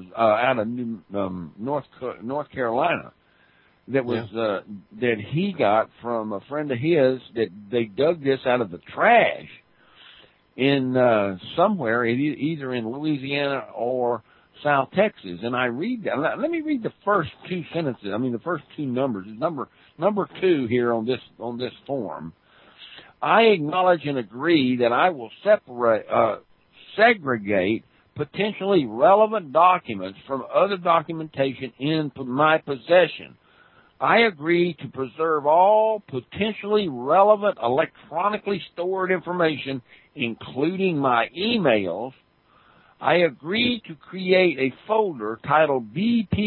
North Carolina. That was that he got from a friend of his, that they dug this out of the trash in somewhere, either in Louisiana or South Texas. And I read that. Let me read the first two sentences. I mean, the first two numbers. Number 2 here on this form. I acknowledge and agree that I will segregate potentially relevant documents from other documentation in my possession. I agree to preserve all potentially relevant electronically stored information, including my emails. I agree to create a folder titled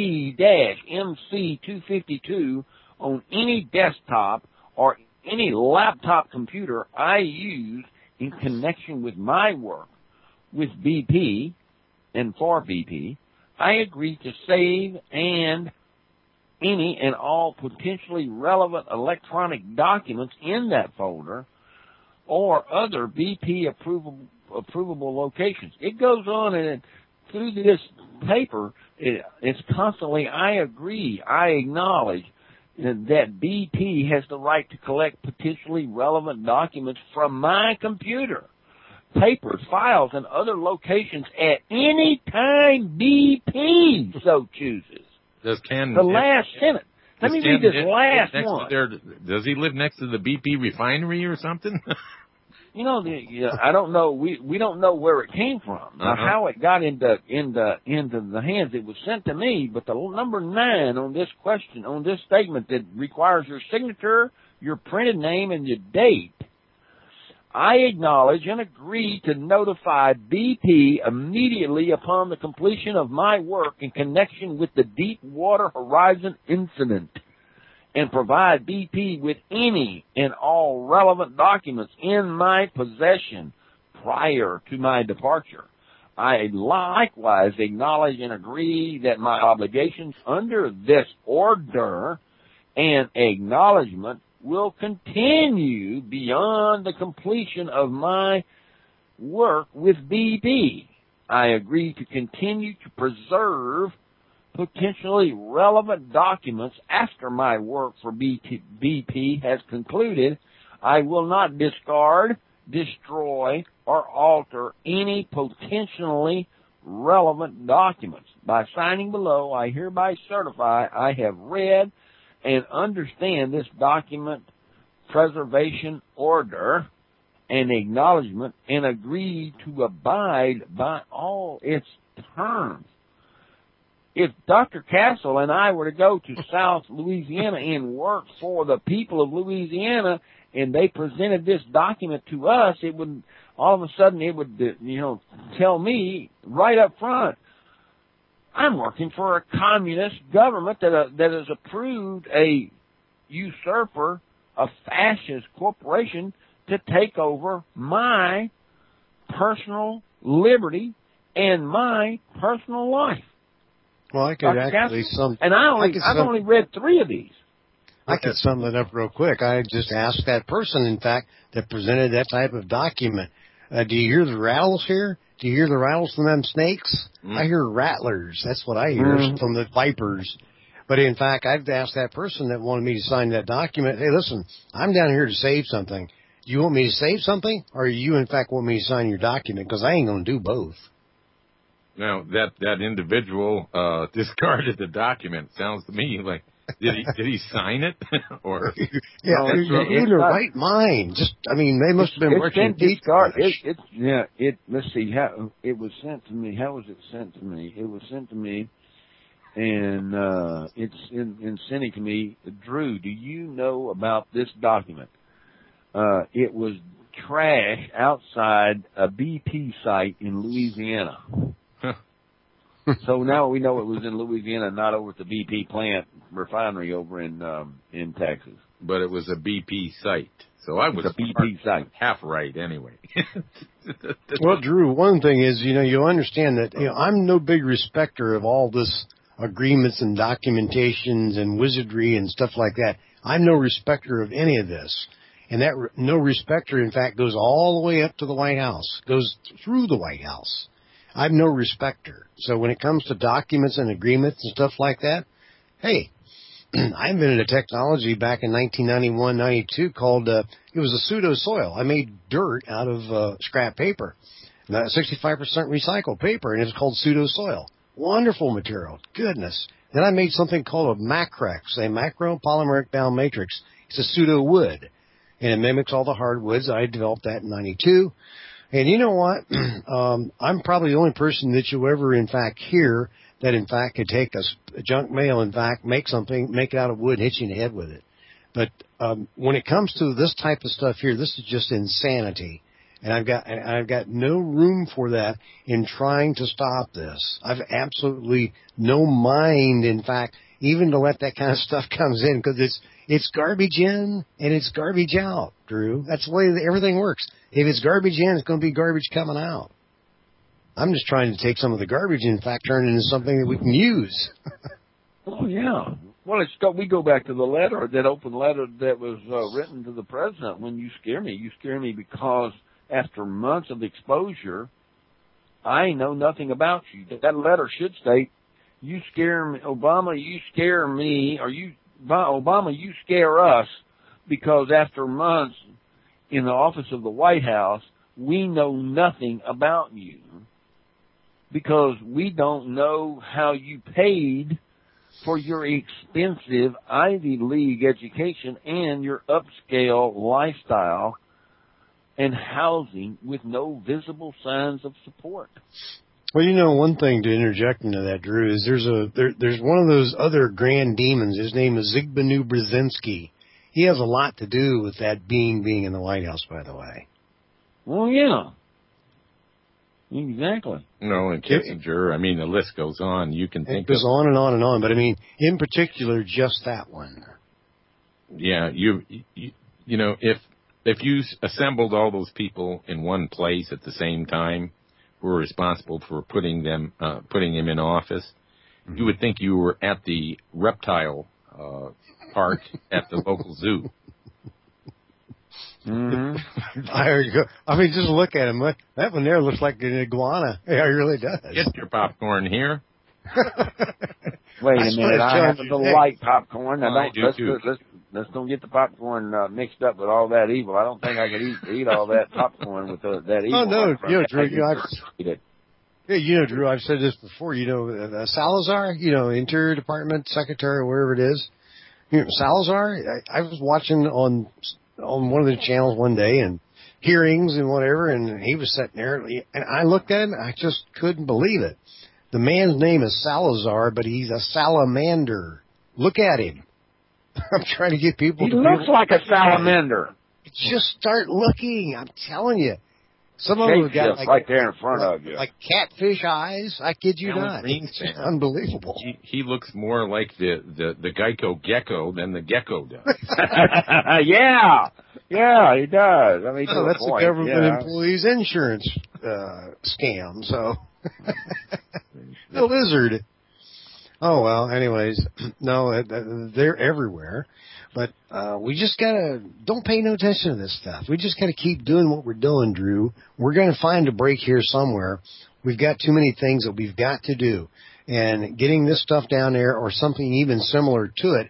BP-MC252 on any desktop or any laptop computer I use in connection with my work with BP and for BP. I agree to save any and all potentially relevant electronic documents in that folder or other BP approvable locations. It goes on, and through this paper, it's constantly, I agree, I acknowledge that BP has the right to collect potentially relevant documents from my computer, papers, files, and other locations at any time BP so chooses. The last sentence. Let me read this last one.
Does he live next to the BP refinery or something?
I don't know. We don't know where it came from, how it got into the hands. It was sent to me, but the number 9 on this question, on this statement that requires your signature, your printed name, and your date. I acknowledge and agree to notify BP immediately upon the completion of my work in connection with the Deepwater Horizon incident, and provide BP with any and all relevant documents in my possession prior to my departure. I likewise acknowledge and agree that my obligations under this order and acknowledgement will continue beyond the completion of my work with BP. I agree to continue to preserve potentially relevant documents after my work for BP has concluded. I will not discard, destroy, or alter any potentially relevant documents. By signing below, I hereby certify I have read and understand this document preservation order and acknowledgement and agree to abide by all its terms. If Dr. Castle and I were to go to South Louisiana and work for the people of Louisiana, and they presented this document to us, it would, all of a sudden, it would, tell me right up front, I'm working for a communist government that has approved a usurper, a fascist corporation to take over my personal liberty and my personal life.
Well, I could actually
and I've only read 3 of these.
I could sum that up real quick. I just asked that person, in fact, that presented that type of document, do you hear the rattles here? Do you hear the rattles from them snakes?
Mm.
I hear rattlers. That's what I hear from the vipers. But in fact, I've asked that person that wanted me to sign that document, hey, listen, I'm down here to save something. Do you want me to save something, or you, in fact, want me to sign your document? Because I ain't going to do both.
Now, that individual discarded the document. Sounds to me like, did he sign it? Or
yeah,
no,
in their right mind. Just, I mean, they must have been watching
let's see how it was sent to me. How was it sent to me? It was sent to me, and it's in sending to me. Drew, do you know about this document? It was trash outside a BP site in Louisiana. So now we know it was in Louisiana, not over at the BP plant refinery over in Texas.
But it was a BP site, so I was
a BP site.
Half right anyway.
Well, Drew, one thing is, you'll understand that I'm no big respecter of all this agreements and documentations and wizardry and stuff like that. I'm no respecter of any of this. And that no respecter, in fact, goes all the way up to the White House, goes through the White House. I'm no respecter. So when it comes to documents and agreements and stuff like that, hey, I invented a technology back in 1991-92 called, it was a pseudo soil. I made dirt out of scrap paper, 65% recycled paper, and it's called pseudo soil. Wonderful material. Goodness. Then I made something called a Macrex, a macro polymeric bound matrix. It's a pseudo wood, and it mimics all the hardwoods. I developed that in 92. And you know what? I'm probably the only person that you'll ever, in fact, hear that, in fact, could take a junk mail, in fact, make it out of wood, hit you in the head with it. But when it comes to this type of stuff here, this is just insanity. And I've got no room for that in trying to stop this. I've absolutely no mind, in fact, even to let that kind of stuff comes in, because it's garbage in and it's garbage out, Drew. That's the way everything works. If it's garbage in, it's going to be garbage coming out. I'm just trying to take some of the garbage, in fact, turn it into something that we can use.
Oh, yeah. Well, we go back to the letter, that open letter that was written to the president. When you scare me because after months of exposure, I know nothing about you. That letter should state, you scare me, Obama, you scare me, or Obama, you scare us, because after months in the office of the White House, we know nothing about you, because we don't know how you paid for your expensive Ivy League education and your upscale lifestyle and housing with no visible signs of support.
Well, one thing to interject into that, Drew, is there's one of those other grand demons. His name is Zbigniew Brzezinski. He has a lot to do with that being in the White House, by the way.
Well, yeah. Exactly.
No, and Kissinger, I mean, the list goes on. You can think
it goes on and on and on, but I mean, in particular, just that one.
Yeah, you know, if you assembled all those people in one place at the same time who were responsible for putting him in office, you would think you were at the reptile park at the local zoo.
Mm-hmm. I mean, just look at him. That one there looks like an iguana. Yeah, it really does.
Get your popcorn here.
Wait a minute. I happen to like popcorn. Let's don't get the popcorn mixed up with all that evil. I don't think I could eat all that popcorn with that evil.
Oh, no.
Drew,
Drew, I've said this before. Salazar, Interior Department Secretary, wherever it is. Salazar, I was watching on one of the channels one day and hearings and whatever, and he was sitting there, and I looked at him, I just couldn't believe it. The man's name is Salazar, but he's a salamander. Look at him. I'm trying to get people
He looks like a salamander.
Just start looking. I'm telling you. Some of them have got
right there in front of you.
Like catfish eyes. I kid you not. It's just unbelievable.
He looks more like the Geico gecko than the gecko does.
Yeah, he does. I mean,
that's the government employees' insurance scam. So the lizard. Oh, well, anyways, no, they're everywhere. But we just gotta, don't pay no attention to this stuff. We just gotta keep doing what we're doing, Drew. We're gonna find a break here somewhere. We've got too many things that we've got to do. And getting this stuff down there or something even similar to it,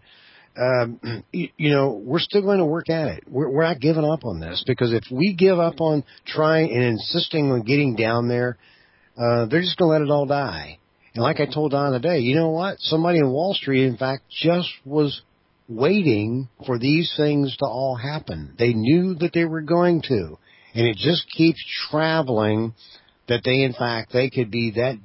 we're still going to work at it. We're not giving up on this, because if we give up on trying and insisting on getting down there, they're just going to let it all die. And like I told Don today, you know what? Somebody in Wall Street, in fact, just was waiting for these things to all happen. They knew that they were going to. And it just keeps traveling that they could be that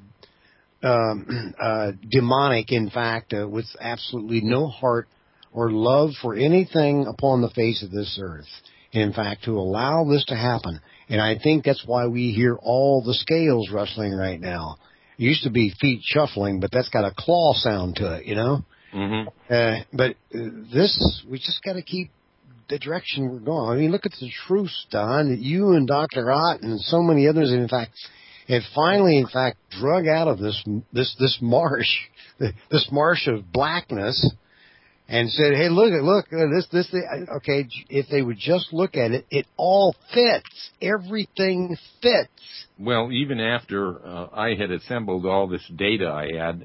demonic, in fact, with absolutely no heart or love for anything upon the face of this earth. In fact, to allow this to happen. And I think that's why we hear all the scales rustling right now. It used to be feet shuffling, but that's got a claw sound to it, you know?
Mm-hmm.
But we just got to keep the direction we're going. I mean, look at the truce, Don, that you and Dr. Ott and so many others, in fact, have finally, in fact, drug out of this marsh, this marsh of blackness, and said, "Hey, look, this. Okay, if they would just look at it, it all fits. Everything fits."
Well, even after I had assembled all this data I had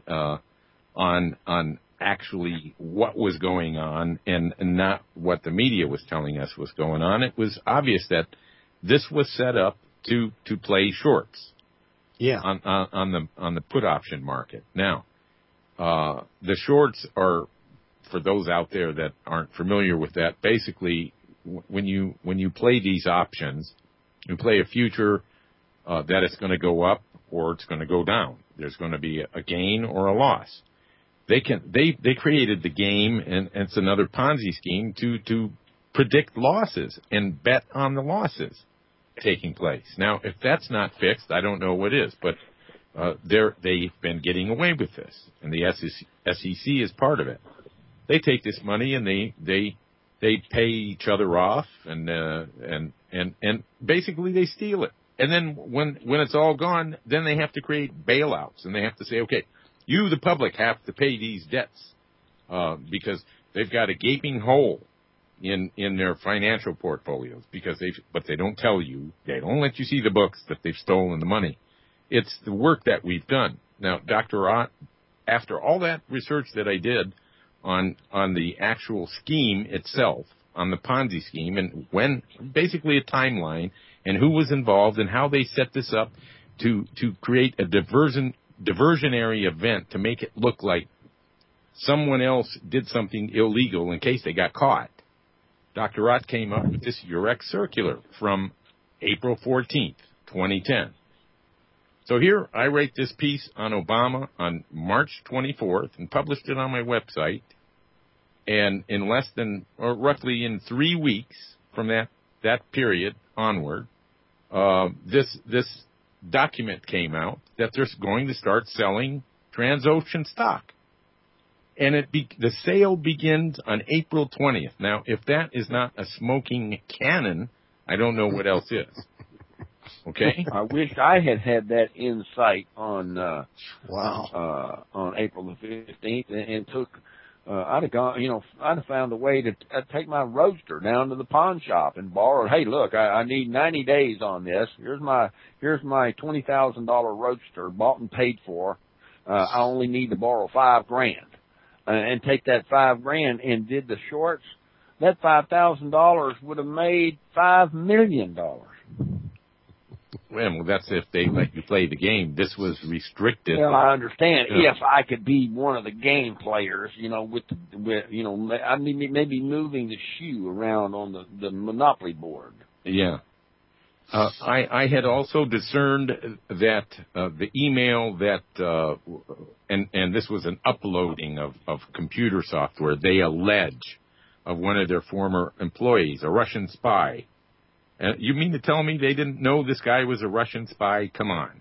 on actually what was going on and not what the media was telling us was going on, it was obvious that this was set up to play shorts.
Yeah.
On the put option market. Now, the shorts are, for those out there that aren't familiar with that, basically when you play these options, you play a future that it's going to go up or it's going to go down. There's going to be a gain or a loss. They created the game, and it's another Ponzi scheme to predict losses and bet on the losses taking place. Now, if that's not fixed, I don't know what is, but they've been getting away with this, and the SEC is part of it. They take this money and they pay each other off, and basically they steal it. And then when it's all gone, then they have to create bailouts, and they have to say, okay, you, the public, have to pay these debts because they've got a gaping hole in their financial portfolios, but they don't tell you, they don't let you see the books that they've stolen the money. It's the work that we've done. Now, Dr. Ott, after all that research that I did on the actual scheme itself, on the Ponzi scheme, and when basically a timeline and who was involved and how they set this up to create a diversionary event to make it look like someone else did something illegal in case they got caught. Dr. Ott came up with this UREC circular from April 14th, 2010. So here I write this piece on Obama on March 24th and published it on my website. And in less than, or roughly in 3 weeks from that period onward, this document came out that they're going to start selling Transocean stock. And the sale begins on April 20th. Now, if that is not a smoking cannon, I don't know what else is. Okay?
I wish I had that insight on on April the 15th and took I'd have gone, I'd have found a way to take my roadster down to the pawn shop and borrow. Hey, look, I need 90 days on this. Here's my $20,000 roadster, bought and paid for. I only need to borrow $5,000, and take that $5,000 and did the shorts. That $5,000 would have made $5 million.
Well, that's if they let you play the game. This was restricted.
Well, I understand. Yeah. If I could be one of the game players, I mean, maybe moving the shoe around on the Monopoly board.
Yeah. I had also discerned that the email that, and this was an uploading of computer software, they allege, of one of their former employees, a Russian spy. You mean to tell me they didn't know this guy was a Russian spy? Come on.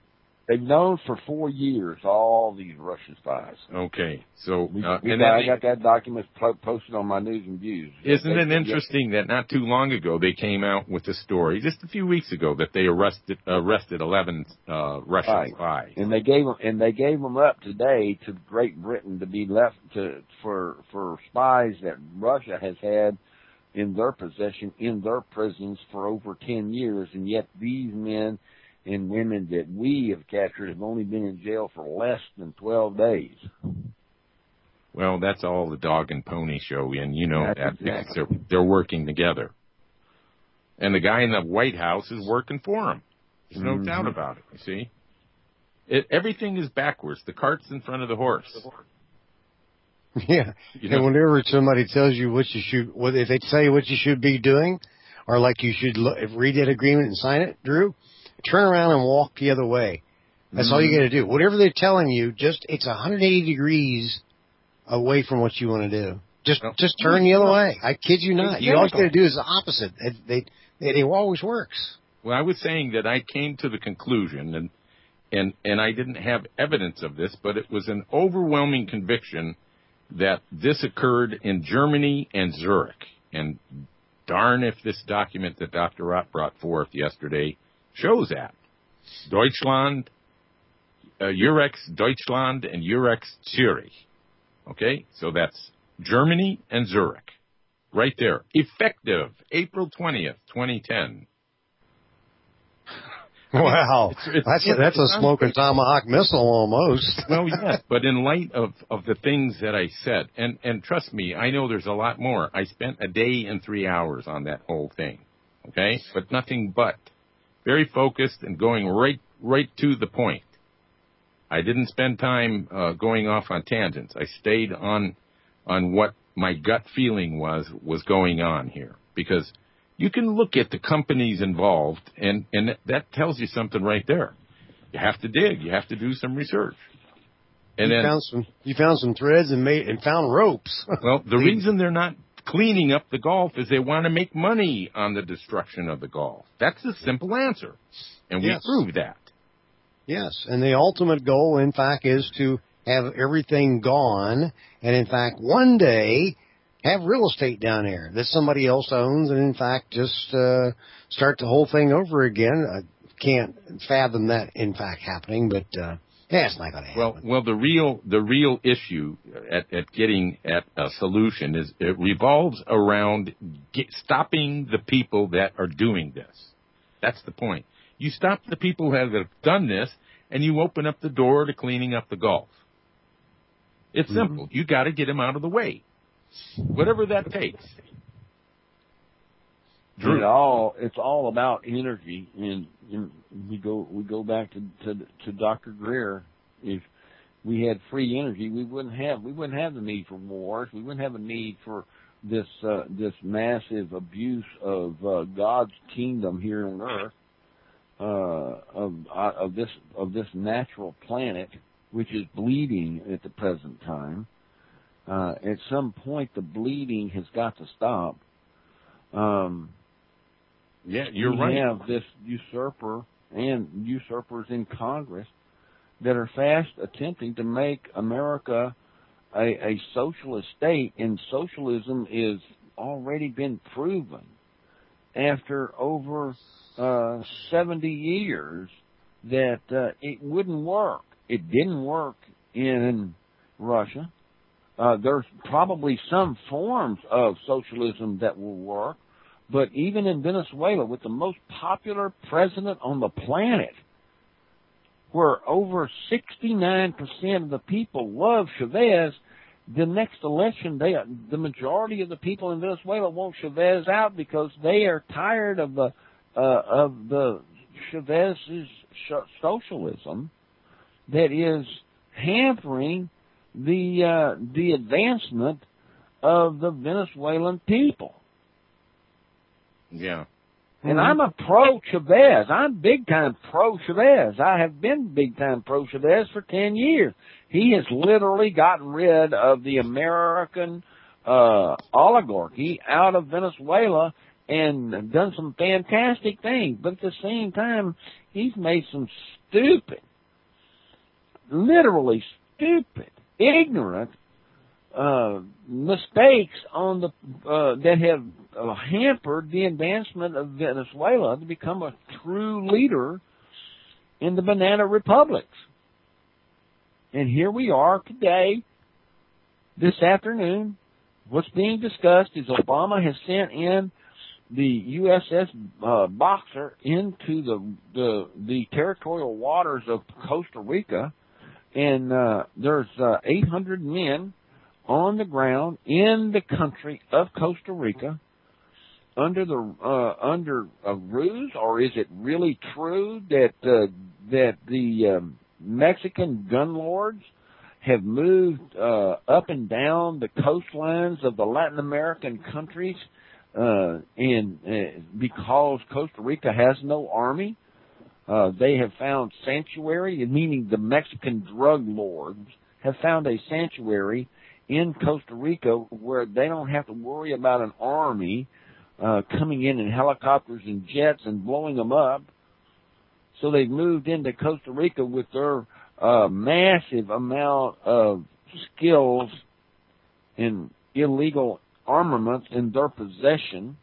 They've known for 4 years all these Russian spies.
Okay, so
I got that document posted on my News and Views.
Isn't it interesting that not too long ago they came out with a story, just a few weeks ago, that they arrested 11 Russian spies,
and they gave them up today to Great Britain to be left for spies that Russia has had in their possession in their prisons for over 10 years, and yet these men and women that we have captured have only been in jail for less than 12 days.
Well, that's all the dog and pony show, and you know
that's
that
exactly.
they're working together. And the guy in the White House is working for them. There's no doubt about it, you see. Everything is backwards. The cart's in front of the horse.
Yeah. And whenever somebody tells you what you should, if they tell you what you should be doing, or like you should read that agreement and sign it, Drew, turn around and walk the other way. That's all you got to do. Whatever they're telling you, it's 180 degrees away from what you want to do. Just turn the other way. I kid you not. You all you got to do is the opposite. It always works.
Well, I was saying that I came to the conclusion, and I didn't have evidence of this, but it was an overwhelming conviction that this occurred in Germany and Zurich. And darn if this document that Dr. Rott brought forth yesterday shows that. Deutschland, Eurex Deutschland and Eurex Zurich. Okay, so that's Germany and Zurich. Right there. Effective April 20th, 2010.
Wow. That's a smoking tomahawk missile almost.
Well, yes, but in light of the things that I said, and trust me, I know there's a lot more. I spent a day and 3 hours on that whole thing. Okay? But nothing but. Very focused and going right to the point. I didn't spend time going off on tangents. I stayed on what my gut feeling was going on here. Because you can look at the companies involved, and that tells you something right there. You have to dig. You have to do some research. And
you found some threads and found ropes.
Well, the reason they're not cleaning up the Gulf is they want to make money on the destruction of the Gulf. That's the simple answer. And we proved that.
Yes, and the ultimate goal, in fact, is to have everything gone, and in fact, one day, have real estate down there that somebody else owns, and in fact, just start the whole thing over again. I can't fathom that, in fact, happening, but it's not going to happen.
Well, the real issue at getting at a solution is it revolves around stopping the people that are doing this. That's the point. You stop the people that have done this, and you open up the door to cleaning up the Gulf. It's simple. You got to get them out of the way, whatever that takes.
Drew. It's all about energy, and we go back to Dr. Greer. If we had free energy, we wouldn't have the need for wars. We wouldn't have a need for this massive abuse of God's kingdom here on earth. Of this natural planet, which is bleeding at the present time. At some point, the bleeding has got to stop.
You're right.
We have this usurper and usurpers in Congress that are fast attempting to make America a socialist state, and socialism is already been proven after over 70 years that it wouldn't work. It didn't work in Russia. There's probably some forms of socialism that will work, but even in Venezuela, with the most popular president on the planet, where over 69% of the people love Chavez, the next election, the majority of the people in Venezuela want Chavez out because they are tired of the Chavez's socialism that is hampering the advancement of the Venezuelan people.
Yeah.
And I'm a pro-Chavez. I'm big-time pro-Chavez. I have been big-time pro-Chavez for 10 years. He has literally gotten rid of the American oligarchy out of Venezuela and done some fantastic things. But at the same time, he's made some stupid literally stupid, ignorant mistakes on the that have hampered the advancement of Venezuela to become a true leader in the banana republics. And here we are today, this afternoon. What's being discussed is Obama has sent in the USS Boxer into the territorial waters of Costa Rica, and there's 800 men on the ground in the country of Costa Rica under a ruse, or is it really true that the Mexican gun lords have moved up and down the coastlines of the Latin American countries, and because Costa Rica has no army, they have found sanctuary, meaning the Mexican drug lords have found a sanctuary in Costa Rica where they don't have to worry about an army coming in helicopters and jets and blowing them up. So they've moved into Costa Rica with their massive amount of skills and illegal armaments in their possession,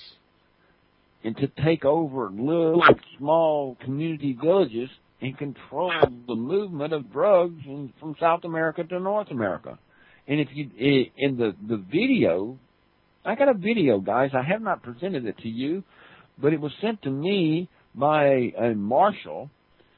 and to take over little small community villages and control the movement of drugs from South America to North America. And if you in the video, I got a video, guys. I have not presented it to you, but it was sent to me by a marshal,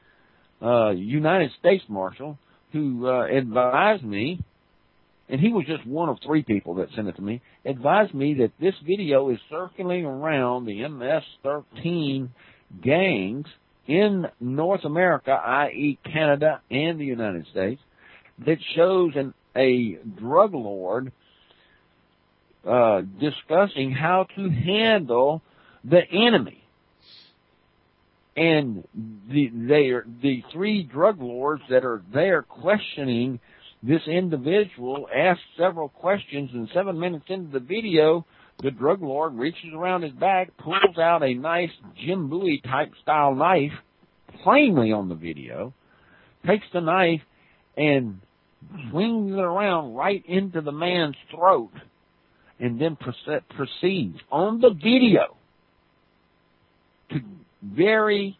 United States Marshal, who advised me, and he was just one of 3 people that sent it to me, advised me that this video is circling around the MS-13 gangs in North America, i.e. Canada and the United States, that shows a drug lord discussing how to handle the enemy. And the 3 drug lords that are there questioning this individual asked several questions, and 7 minutes into the video, the drug lord reaches around his back, pulls out a nice Jim Bowie type style knife, plainly on the video, takes the knife and swings it around right into the man's throat, and then proceeds on the video to very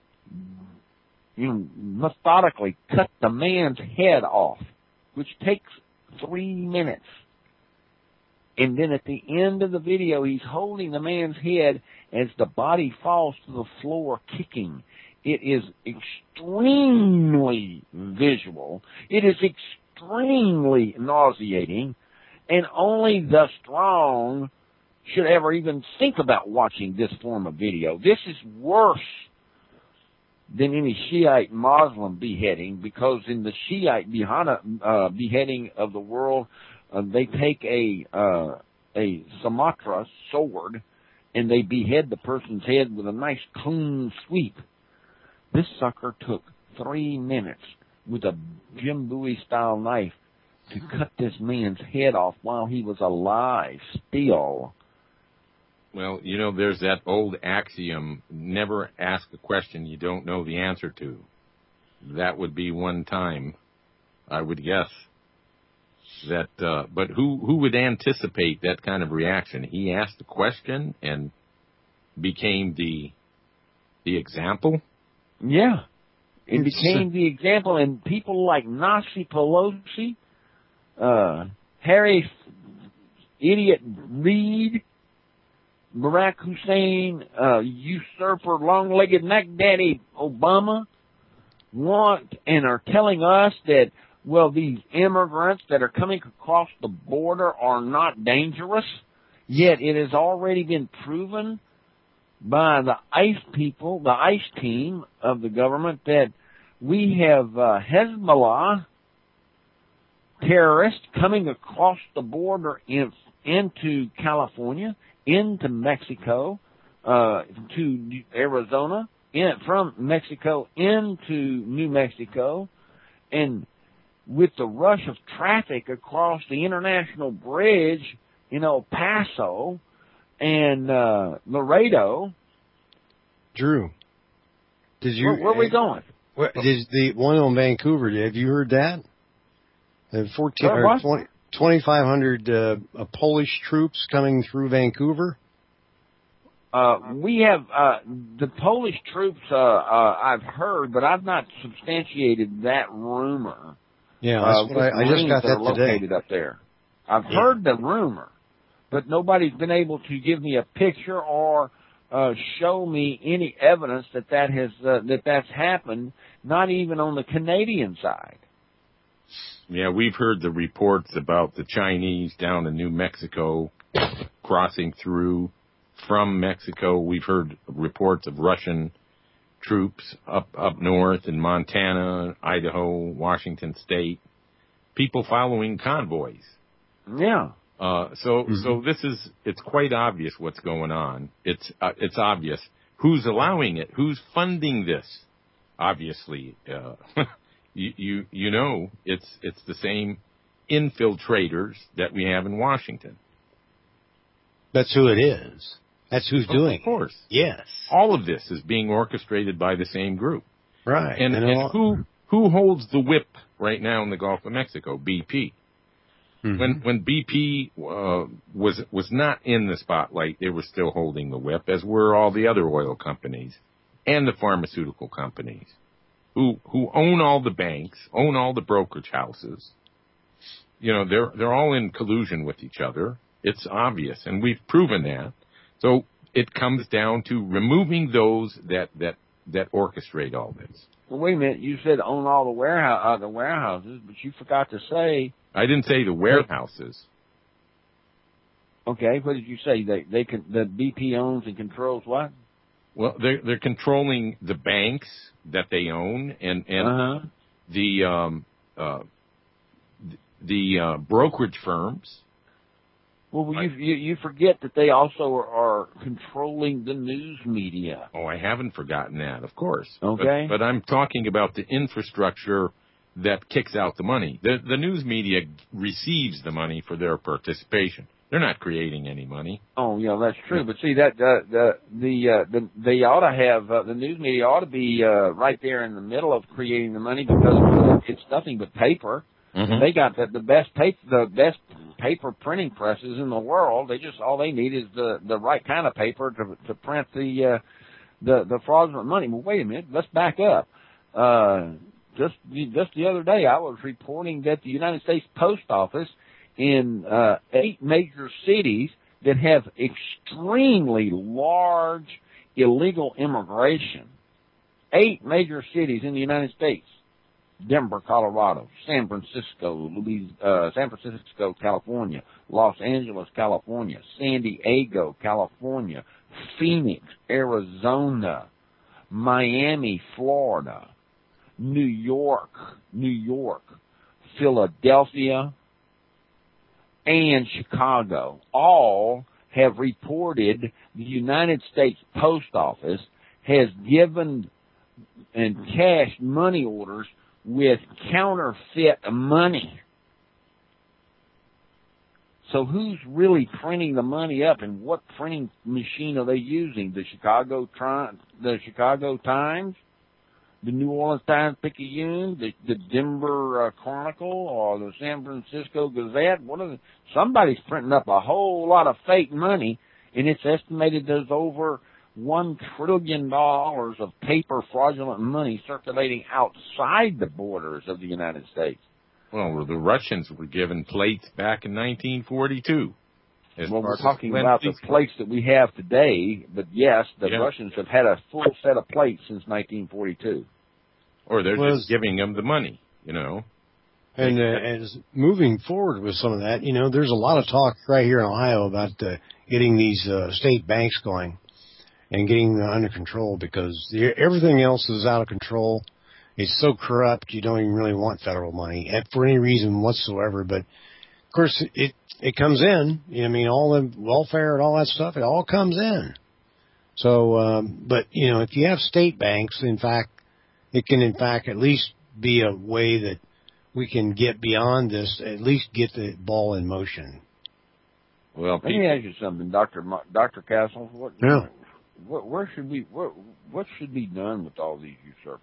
methodically cut the man's head off, which takes 3 minutes. And then at the end of the video, he's holding the man's head as the body falls to the floor kicking. It is extremely visual. It is extremely nauseating, and only the strong should ever even think about watching this form of video. This is worse than any Shiite Muslim beheading, because in the Shiite beheading of the world, they take a Sumatra sword and they behead the person's head with a nice clean sweep. This sucker took 3 minutes with a Jim Bowie style knife to cut this man's head off while he was alive still.
Well, there's that old axiom, never ask a question you don't know the answer to. That would be one time, I would guess. That, but who would anticipate that kind of reaction? He asked the question and became the example?
Yeah. It became the example, and people like Nancy Pelosi, Harry Idiot Reid, Barack Hussein, usurper, long-legged neck daddy Obama want and are telling us that, well, these immigrants that are coming across the border are not dangerous, yet it has already been proven by the ICE people, the ICE team of the government, that we have Hezbollah terrorists coming across the border into California, into Mexico, to Arizona, from Mexico into New Mexico, and with the rush of traffic across the international bridge in El Paso and Laredo.
Drew, did you?
Where are we going?
What, did the one on Vancouver, have you heard that? The 2,500 Polish troops coming through Vancouver?
We have the Polish troops. I've heard, but I've not substantiated that rumor.
Yeah, that's what I just got that today.
Located up there. I've heard the rumor, but nobody's been able to give me a picture or show me any evidence that that's happened. Not even on the Canadian side.
Yeah, we've heard the reports about the Chinese down in New Mexico crossing through from Mexico. We've heard reports of Russian troops up north in Montana, Idaho, Washington State, people following convoys.
Yeah.
So it's quite obvious what's going on. It's obvious who's allowing it, who's funding this. Obviously, you know, it's the same infiltrators that we have in Washington.
That's who it is. That's who's doing it.
Of course.
Yes.
All of this is being orchestrated by the same group.
Right.
And who holds the whip right now in the Gulf of Mexico? BP. Mm-hmm. When BP was not in the spotlight, they were still holding the whip, as were all the other oil companies and the pharmaceutical companies who own all the banks, own all the brokerage houses. You know, they're all in collusion with each other. It's obvious, and we've proven that. So it comes down to removing those that orchestrate all this.
Well, wait a minute. You said own all the warehouses, but you forgot to say.
I didn't say the warehouses.
Okay, what did you say? The BP owns and controls what?
Well, they're controlling the banks that they own and the brokerage firms.
Well, you forget that they also are controlling the news media.
Oh, I haven't forgotten that, of course.
Okay.
But I'm talking about the infrastructure that kicks out the money. The news media receives the money for their participation. They're not creating any money.
Oh, yeah, that's true. But see, that they ought to have the news media ought to be right there in the middle of creating the money, because it's nothing but paper. Mm-hmm. They got the best paper printing presses in the world. All they need is the right kind of paper to print the fraudulent money. Well, wait a minute. Let's back up. Just the other day, I was reporting that the United States Post Office in 8 major cities that have extremely large illegal immigration. 8 major cities in the United States. Denver, Colorado, San Francisco, California, Los Angeles, California, San Diego, California, Phoenix, Arizona, Miami, Florida, New York, Philadelphia, and Chicago all have reported the United States Post Office has given and cashed money orders with counterfeit money. So who's really printing the money up, and what printing machine are they using? The Chicago Times, the New Orleans Times-Picayune, the Denver Chronicle, or the San Francisco Gazette? Somebody's printing up a whole lot of fake money, and it's estimated there's over $1 trillion of paper fraudulent money circulating outside the borders of the United States.
Well, the Russians were given plates back in 1942.
Well, we're talking about the plates that we have today, but yes, the Russians have had a full set of plates since 1942.
Or they're just giving them the money, you know.
And as moving forward with some of that, you know, there's a lot of talk right here in Ohio about getting these state banks going and getting them under control, because everything else is out of control. It's so corrupt, you don't even really want federal money for any reason whatsoever. But, of course, it comes in. I mean, all the welfare and all that stuff, it all comes in. So, but, you know, if you have state banks, in fact, it can, in fact, at least be a way that we can get beyond this, at least get the ball in motion.
Well, let me ask you something, Dr. Castle. What should be done with all these usurpers?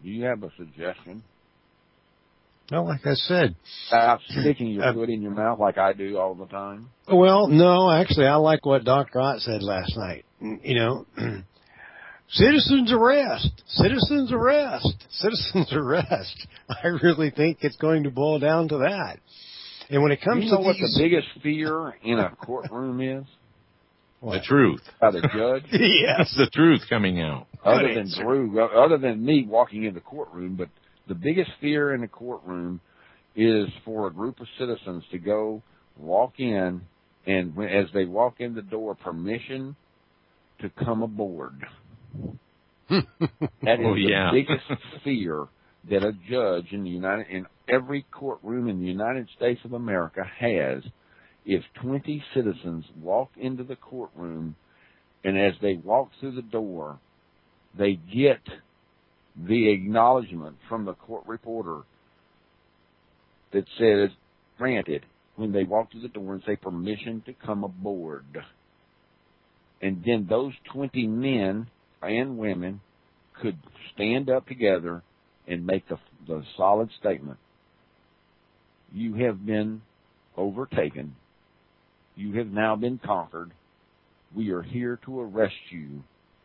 Do you have a suggestion?
Well, like I said,
Without sticking your foot in your mouth like I do all the time?
well, no, actually, I like what Dr. Ott said last night. You know, citizens arrest, citizens arrest, citizens arrest. I really think it's going to boil down to that. And when it comes to
what the biggest fear in a courtroom is?
What? The truth.
By the judge?
Yes.
The truth coming out.
Other than me walking in the courtroom, but the biggest fear in a courtroom is for a group of citizens to go walk in, and as they walk in the door, permission to come aboard. That is the biggest fear that a judge in every courtroom in the United States of America has. If 20 citizens walk into the courtroom, and as they walk through the door, they get the acknowledgement from the court reporter that says, granted, when they walk through the door and say permission to come aboard. And then those 20 men and women could stand up together and make the solid statement. You have been overtaken. You have now been conquered. We are here to arrest you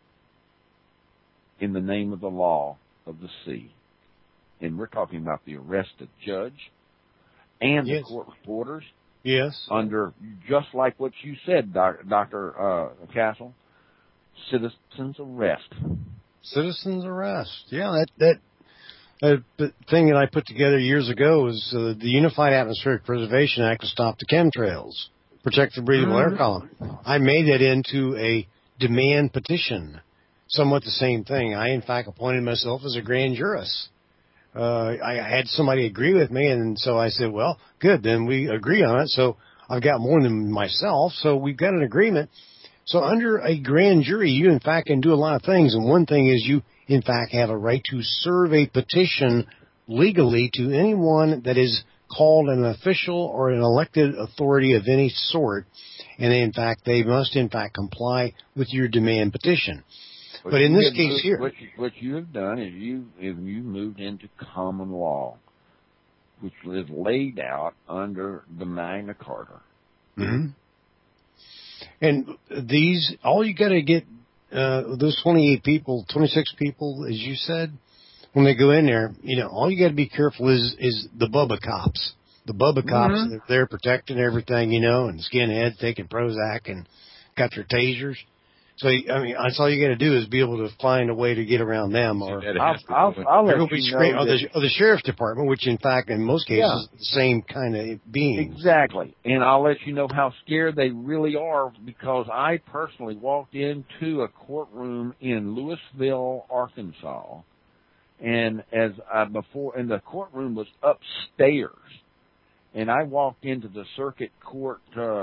in the name of the law of the sea. And we're talking about the arrest of judge and the court reporters.
Yes.
Under, just like what you said, Dr. Castle, citizens arrest.
Citizens arrest. Yeah, that thing that I put together years ago was the Unified Atmospheric Preservation Act to stop the chemtrails, protect the breathable air column. I made that into a demand petition, somewhat the same thing. I, in fact, appointed myself as a grand jurist. I had somebody agree with me, and so I said, well, good, then we agree on it. So I've got more than myself, so we've got an agreement. So under a grand jury, you, in fact, can do a lot of things, and one thing is you, in fact, have a right to serve a petition legally to anyone that is called an official or an elected authority of any sort, and in fact, they must, in fact, comply with your demand petition. But in this case here,
what you have done is you moved into common law, which is laid out under the Magna Carta.
Mm-hmm. And these, all you got to get those 28 people, 26 people, as you said, when they go in there, you know, all you got to be careful is the Bubba cops. The Bubba cops, they're protecting everything, you know, and skinheads taking Prozac and got their tasers. So, I mean, that's all you got to do is be able to find a way to get around them. Or
I'll let you know
the sheriff's department, which in fact, in most cases, is the same kind of being.
Exactly. And I'll let you know how scared they really are, because I personally walked into a courtroom in Louisville, Arkansas, and and the courtroom was upstairs, and I walked into the circuit court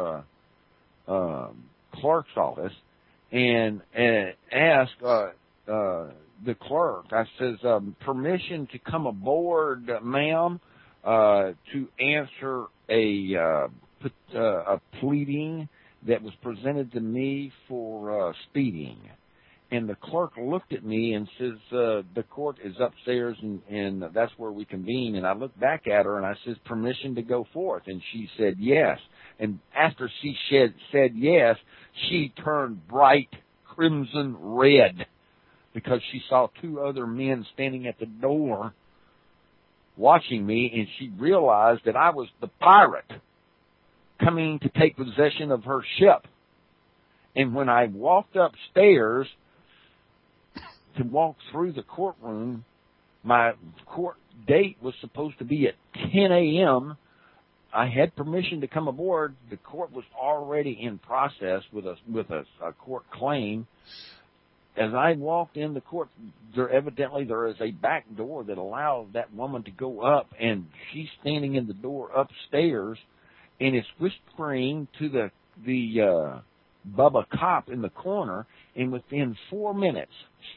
clerk's office and asked the clerk, I says, permission to come aboard, ma'am, to answer a pleading that was presented to me for speeding. And the clerk looked at me and says, the court is upstairs and that's where we convene. And I looked back at her and I says, permission to go forth. And she said yes. And after she said yes, she turned bright crimson red because she saw two other men standing at the door watching me, and she realized that I was the pirate coming to take possession of her ship. And when I walked upstairs to walk through the courtroom, my court date was supposed to be at 10 a.m., I had permission to come aboard. The court was already in process with a court claim. As I walked in the court, there is a back door that allows that woman to go up, and she's standing in the door upstairs, and is whispering to the Bubba cop in the corner, and within 4 minutes,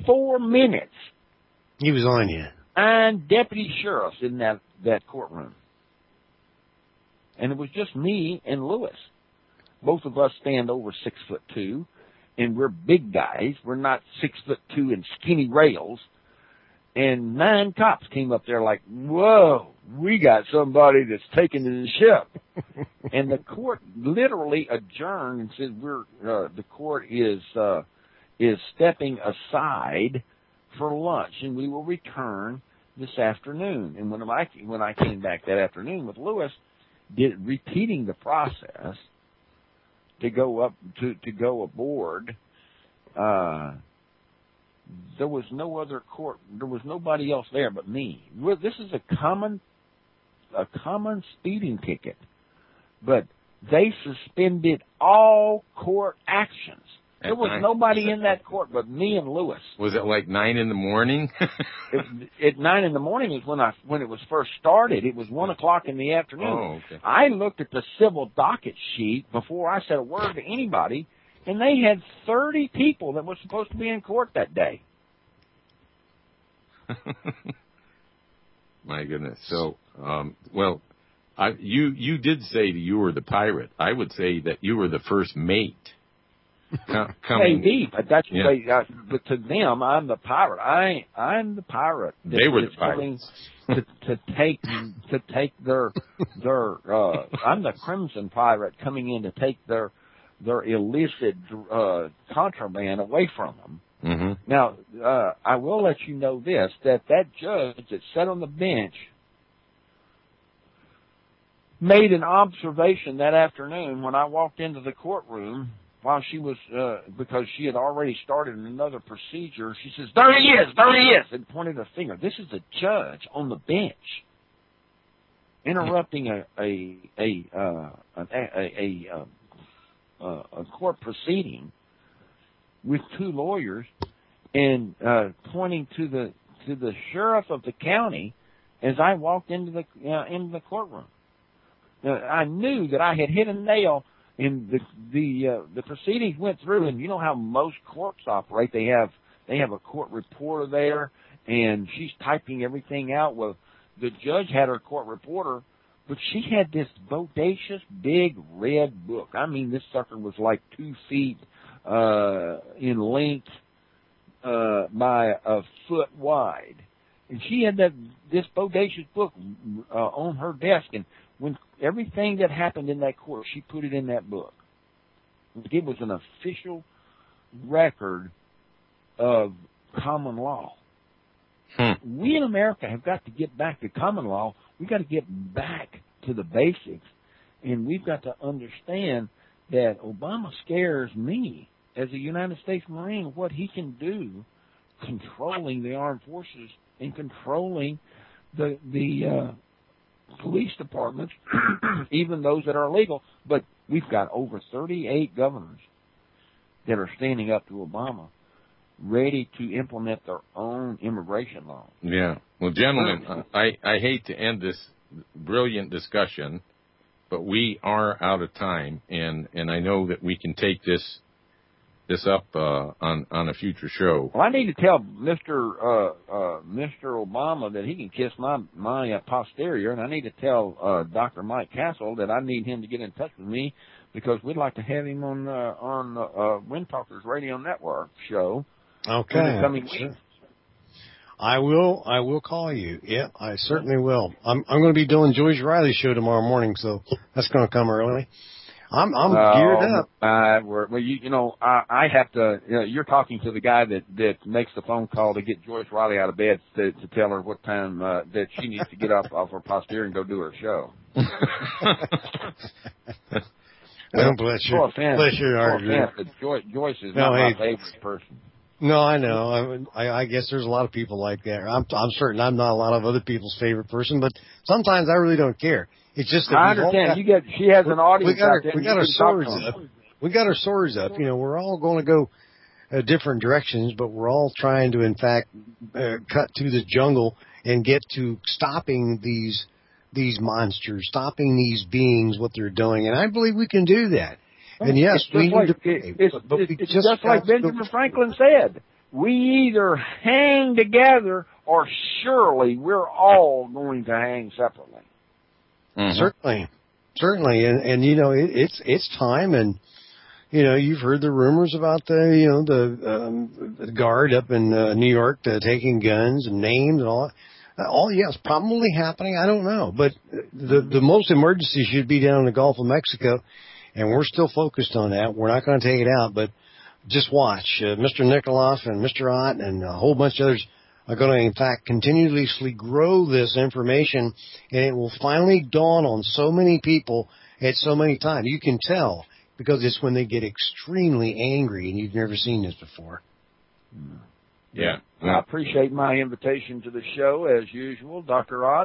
he was on you.
And deputy sheriffs in that courtroom. And it was just me and Lewis. Both of us stand over 6'2", and we're big guys. We're not 6'2" and skinny rails. and 9 cops came up there like, whoa, we got somebody that's taking the ship. And the court literally adjourned and said, the court is stepping aside for lunch, and we will return this afternoon. And when I came back that afternoon with Lewis, repeating the process to go up to go aboard, there was no other court. There was nobody else there but me. This is a common speeding ticket, but they suspended all court actions. There was nobody in that court but me and Lewis.
Was it like 9 a.m?
At 9 a.m. is when it was first started. It was 1 o'clock in the afternoon.
Oh, okay.
I looked at the civil docket sheet before I said a word to anybody, and they had 30 people that were supposed to be in court that day.
My goodness. So, you did say you were the pirate. I would say that you were the first mate.
Maybe, but that's what they. But to them, I'm the pirate. I'm the pirate.
They were the pirates.
to take their. I'm the crimson pirate coming in to take their illicit contraband away from them.
Mm-hmm.
Now, I will let you know this: that judge that sat on the bench made an observation that afternoon when I walked into the courtroom. While she was, because she had already started another procedure, she says, there he is, and pointed a finger. This is the judge on the bench interrupting a court proceeding with 2 lawyers and pointing to the sheriff of the county as I walked into the courtroom. Now, I knew that I had hit a nail. And the proceedings went through, and you know how most courts operate. They have a court reporter there, and she's typing everything out. Well, the judge had her court reporter, but she had this bodacious big red book. I mean, this sucker was like 2 feet in length by a foot wide, and she had this bodacious book on her desk. And when everything that happened in that court, she put it in that book. It was an official record of common law. We in America have got to get back to common law. We've got to get back to the basics. And we've got to understand that Obama scares me as a United States Marine, what he can do controlling the armed forces and controlling the police departments, even those that are illegal. But we've got over 38 governors that are standing up to Obama, ready to implement their own immigration law.
Yeah. Well, gentlemen, I hate to end this brilliant discussion, but we are out of time, and I know that we can take this up on a future show.
Well, I need to tell Mr. Obama that he can kiss my posterior, and I need to tell Dr. Mike Castle that I need him to get in touch with me because we'd like to have him on Wind Talkers Radio Network show.
Okay.
In the coming weeks.
I will call you. Yeah, I certainly will. I'm going to be doing Joyce Riley's show tomorrow morning, so that's going to come early. I'm geared up.
Well, I have to. You're talking to the guy that makes the phone call to get Joyce Riley out of bed to tell her what time that she needs to get up off her posterior and go do her show.
Well, bless your heart.
Joyce is not my favorite person.
No, I know. I guess there's a lot of people like that. I'm certain I'm not a lot of other people's favorite person, but sometimes I really don't care. It's just that
I understand. She has an audience.
We got our swords up. We got our swords up. We're all going to go different directions, but we're all trying to, in fact, cut to the jungle and get to stopping these monsters, stopping these beings, what they're doing. And I believe we can do that. And yes, we need to.
It's just like Benjamin Franklin said. We either hang together, or surely we're all going to hang separately.
Mm-hmm. Certainly, and it's time, and You've heard the rumors about the guard up in New York taking guns and names and all that. It's probably happening. I don't know. But the most emergency should be down in the Gulf of Mexico, and we're still focused on that. We're not going to take it out, but just watch. Mr. Nikoloff and Mr. Ott and a whole bunch of others are going to, in fact, continuously grow this information, and it will finally dawn on so many people at so many times. You can tell because it's when they get extremely angry, and you've never seen this before.
Yeah.
I appreciate my invitation to the show, as usual. Dr. Ott,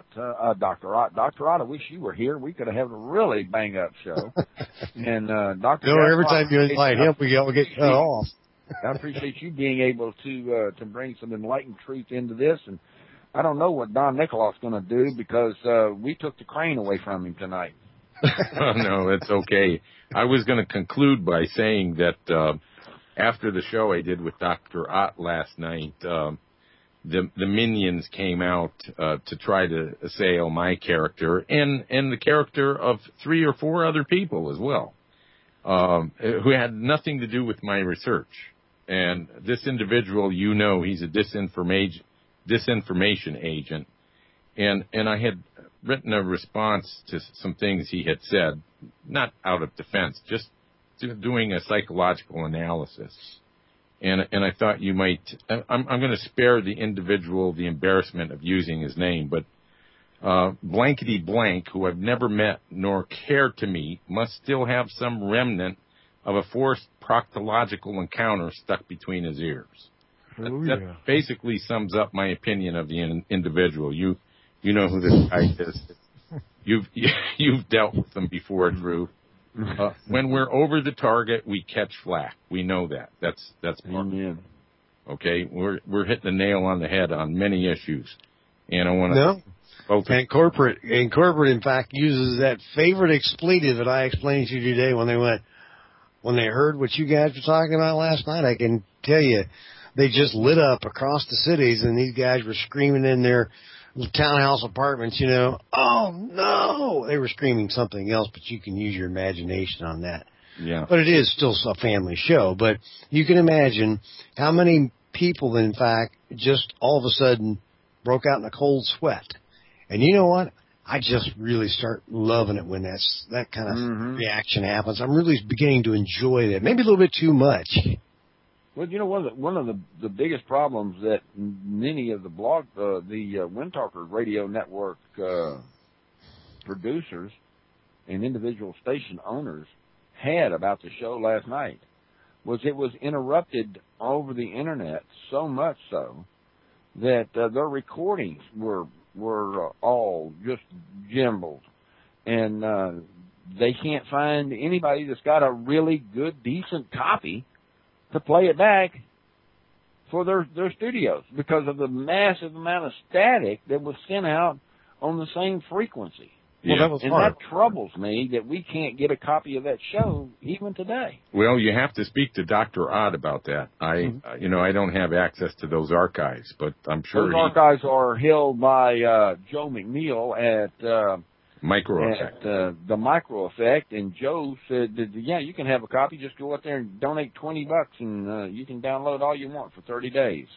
I wish you were here. We could have had a really bang-up show. And Dr.
Every time you invite him, we all get cut off.
I appreciate you being able to bring some enlightened truth into this. And I don't know what Don Nikoloff's going to do because we took the crane away from him tonight.
Oh, no, it's okay. I was going to conclude by saying that after the show I did with Dr. Ott last night, the minions came out to try to assail my character and the character of 3 or 4 other people as well, who had nothing to do with my research. And this individual, he's a disinformation agent. And I had written a response to some things he had said, not out of defense, just doing a psychological analysis. And I thought you might, I'm going to spare the individual the embarrassment of using his name, but blankety blank, who I've never met nor care to meet, must still have some remnant of a forced proctological encounter stuck between his ears. That basically sums up my opinion of the individual. You know who this guy is. You've dealt with them before, Drew. When we're over the target, we catch flack. We know that. That's part.
Amen.
Okay, we're hitting the nail on the head on many issues, and I want to.
And corporate, in fact, uses that favorite expletive that I explained to you today when they heard what you guys were talking about last night. I can tell you, they just lit up across the cities, and these guys were screaming in their townhouse apartments, oh no! They were screaming something else, but you can use your imagination on that.
Yeah.
But it is still a family show. But you can imagine how many people, in fact, just all of a sudden broke out in a cold sweat. And you know what? I just really start loving it when that kind of reaction happens. I'm really beginning to enjoy that. Maybe a little bit too much.
Well, one of the biggest problems that many of the Wind Talker Radio Network producers and individual station owners had about the show last night was it was interrupted over the internet so much so that their recordings were all just jumbled, and they can't find anybody that's got a really good, decent copy to play it back for their studios because of the massive amount of static that was sent out on the same frequency.
Yeah.
Well,
that troubles me that we can't get a copy of that show even today.
Well, you have to speak to Dr. Ott about that. I don't have access to those archives, but I'm sure
those archives are held by Joe McNeil at
Micro Effect.
The Micro Effect, and Joe said that, you can have a copy. Just go up there and donate $20, and you can download all you want for 30 days.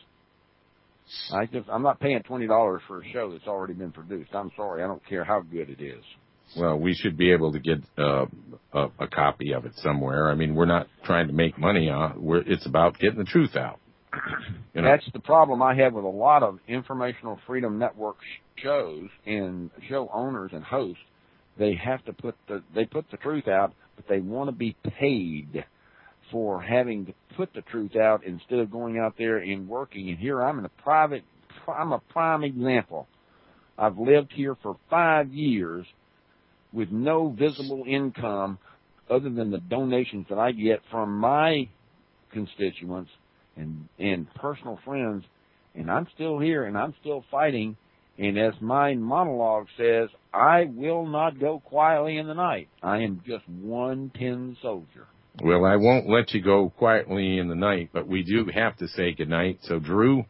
I'm not paying $20 for a show that's already been produced. I'm sorry. I don't care how good it is.
Well, we should be able to get a copy of it somewhere. I mean, we're not trying to make money on it. It's about getting the truth out.
That's the problem I have with a lot of Informational Freedom Network shows and show owners and hosts. They have to put the truth out, but they want to be paid for having to put the truth out instead of going out there and working. And here I'm a prime example. I've lived here for 5 years with no visible income other than the donations that I get from my constituents and personal friends, and I'm still here and I'm still fighting. And as my monologue says, I will not go quietly in the night. I am just one tin soldier.
Well, I won't let you go quietly in the night, but we do have to say goodnight. So, Drew,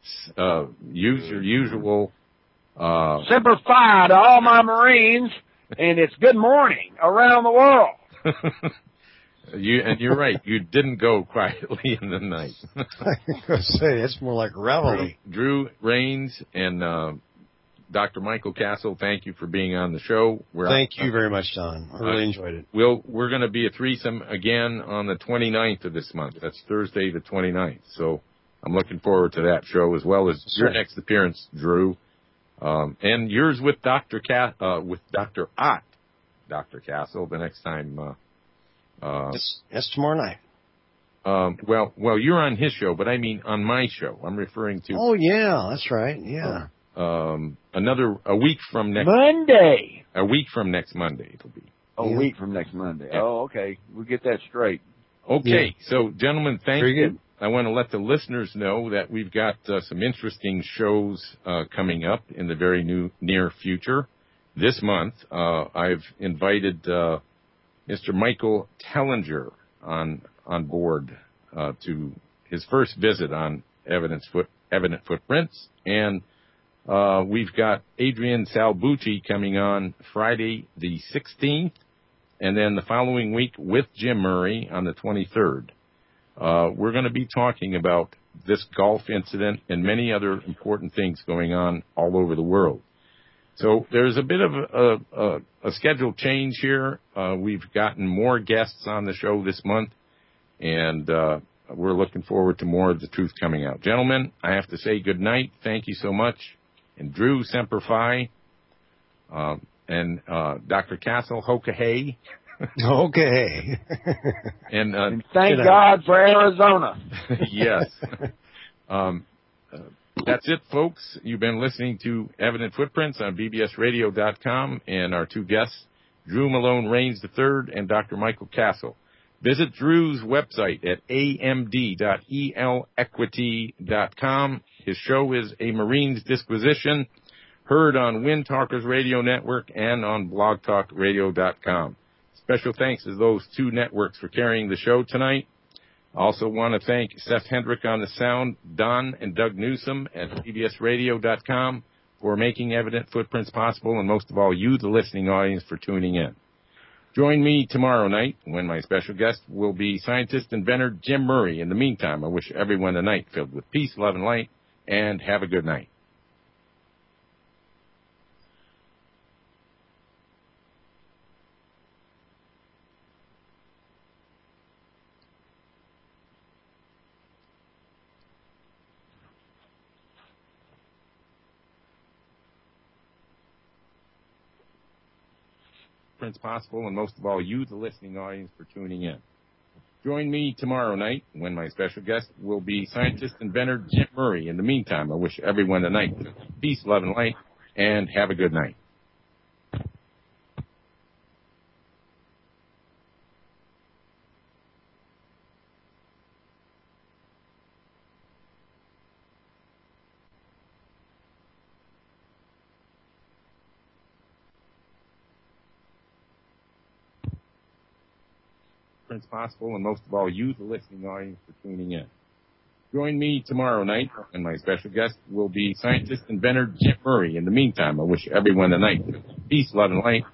use your usual...
Semper Fi to all my Marines, and it's good morning around the world.
You're right. You didn't go quietly in the night.
I was going to say, it's more like reveille.
Drew Rains and Dr. Michael Castle, thank you for being on the show.
Thank you very much, Don. I really enjoyed it.
We're going to be a threesome again on the 29th of this month. That's Thursday the 29th. So I'm looking forward to that show, as well as your next appearance, Drew, and yours with Dr. Ott, Dr. Castle, the next time.
It's tomorrow night.
Well, you're on his show, but I mean on my show. I'm referring to.
Oh yeah, that's right. Yeah.
A week from next
Monday.
A week from next Monday it'll be.
A week from next Monday.
Yeah.
Oh, okay. We'll get that straight.
Okay. Yeah. So, gentlemen, thank
Very
you.
Good.
I want to let the listeners know that we've got some interesting shows coming up in the very near future. This month, I've invited Mr. Michael Tellinger on board to his first visit on Evident Footprints, and we've got Adrian Salbucci coming on Friday the 16th, and then the following week with Jim Murray on the 23rd. We're going to be talking about this golf incident and many other important things going on all over the world. So there's a bit of a schedule change here. We've gotten more guests on the show this month, and we're looking forward to more of the truth coming out. Gentlemen, I have to say good night. Thank you so much. And Drew, Semper Fi. And Dr. Castle, Hoka Hey.
Okay.
And
thank God for Arizona.
Yes. That's it, folks. You've been listening to Evident Footprints on bbsradio.com, and our two guests, Drew Malone Rains III and Dr. Michael Castle. Visit Drew's website at amd.elequity.com. His show is A Marine's Disquisition, heard on Wind Talkers Radio Network and on blogtalkradio.com. Special thanks to those two networks for carrying the show tonight. I also want to thank Seth Hendrick on the sound, Don and Doug Newsom at bbsradio.com for making Evident Footprints possible, and most of all, you, the listening audience, for tuning in. Join me tomorrow night when my special guest will be scientist inventor Jim Murray. In the meantime, I wish everyone a night filled with peace, love, and light, and have a good night. Possible, and most of all, you, the listening audience, for tuning in. Join me tomorrow night when my special guest will be scientist inventor Jim Murray. In the meantime, I wish everyone a night peace, love, and light, and have a good night. Possible, and most of all, you, the listening audience, for tuning in. Join me tomorrow night, and my special guest will be scientist inventor Jim Murray. In the meantime, I wish everyone a night peace, love, and light.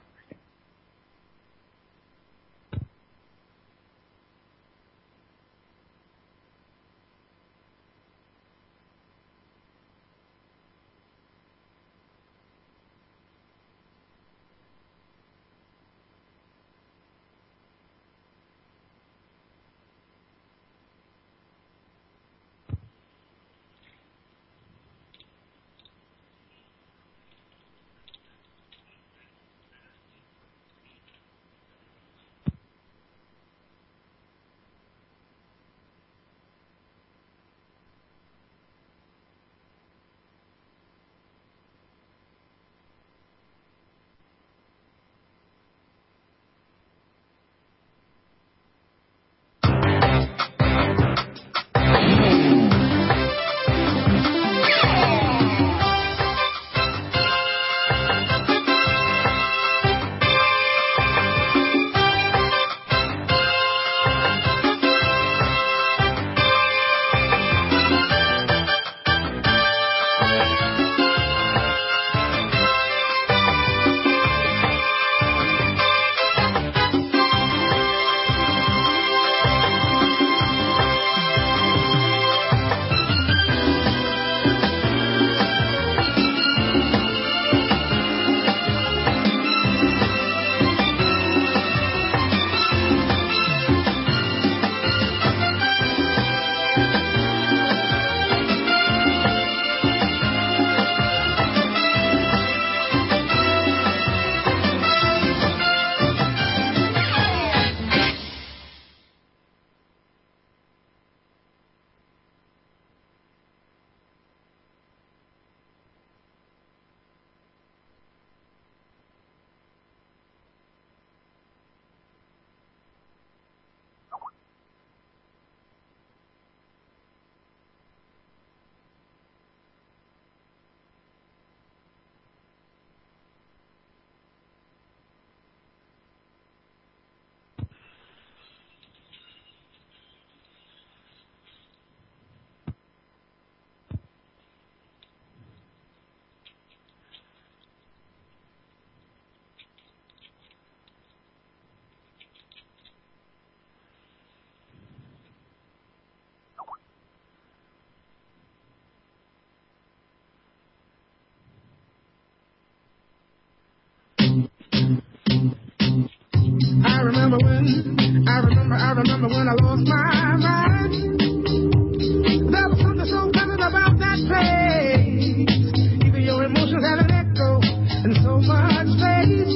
I remember when I lost my mind. There was something so pleasant about that place. Even your emotions had an echo in so much space.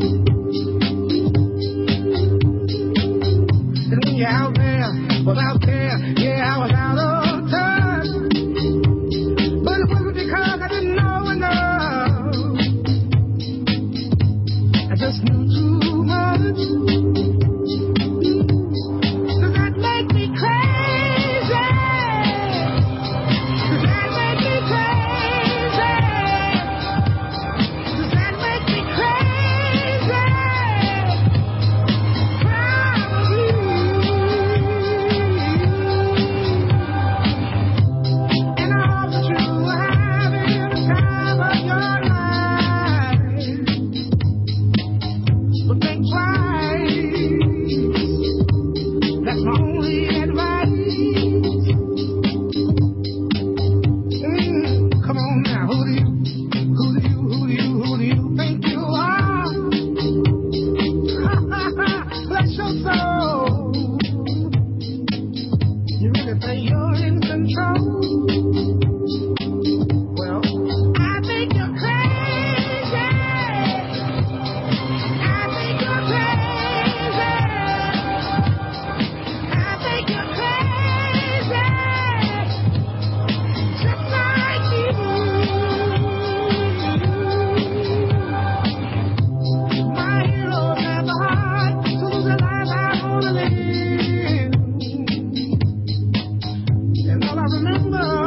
And when you're out there without care.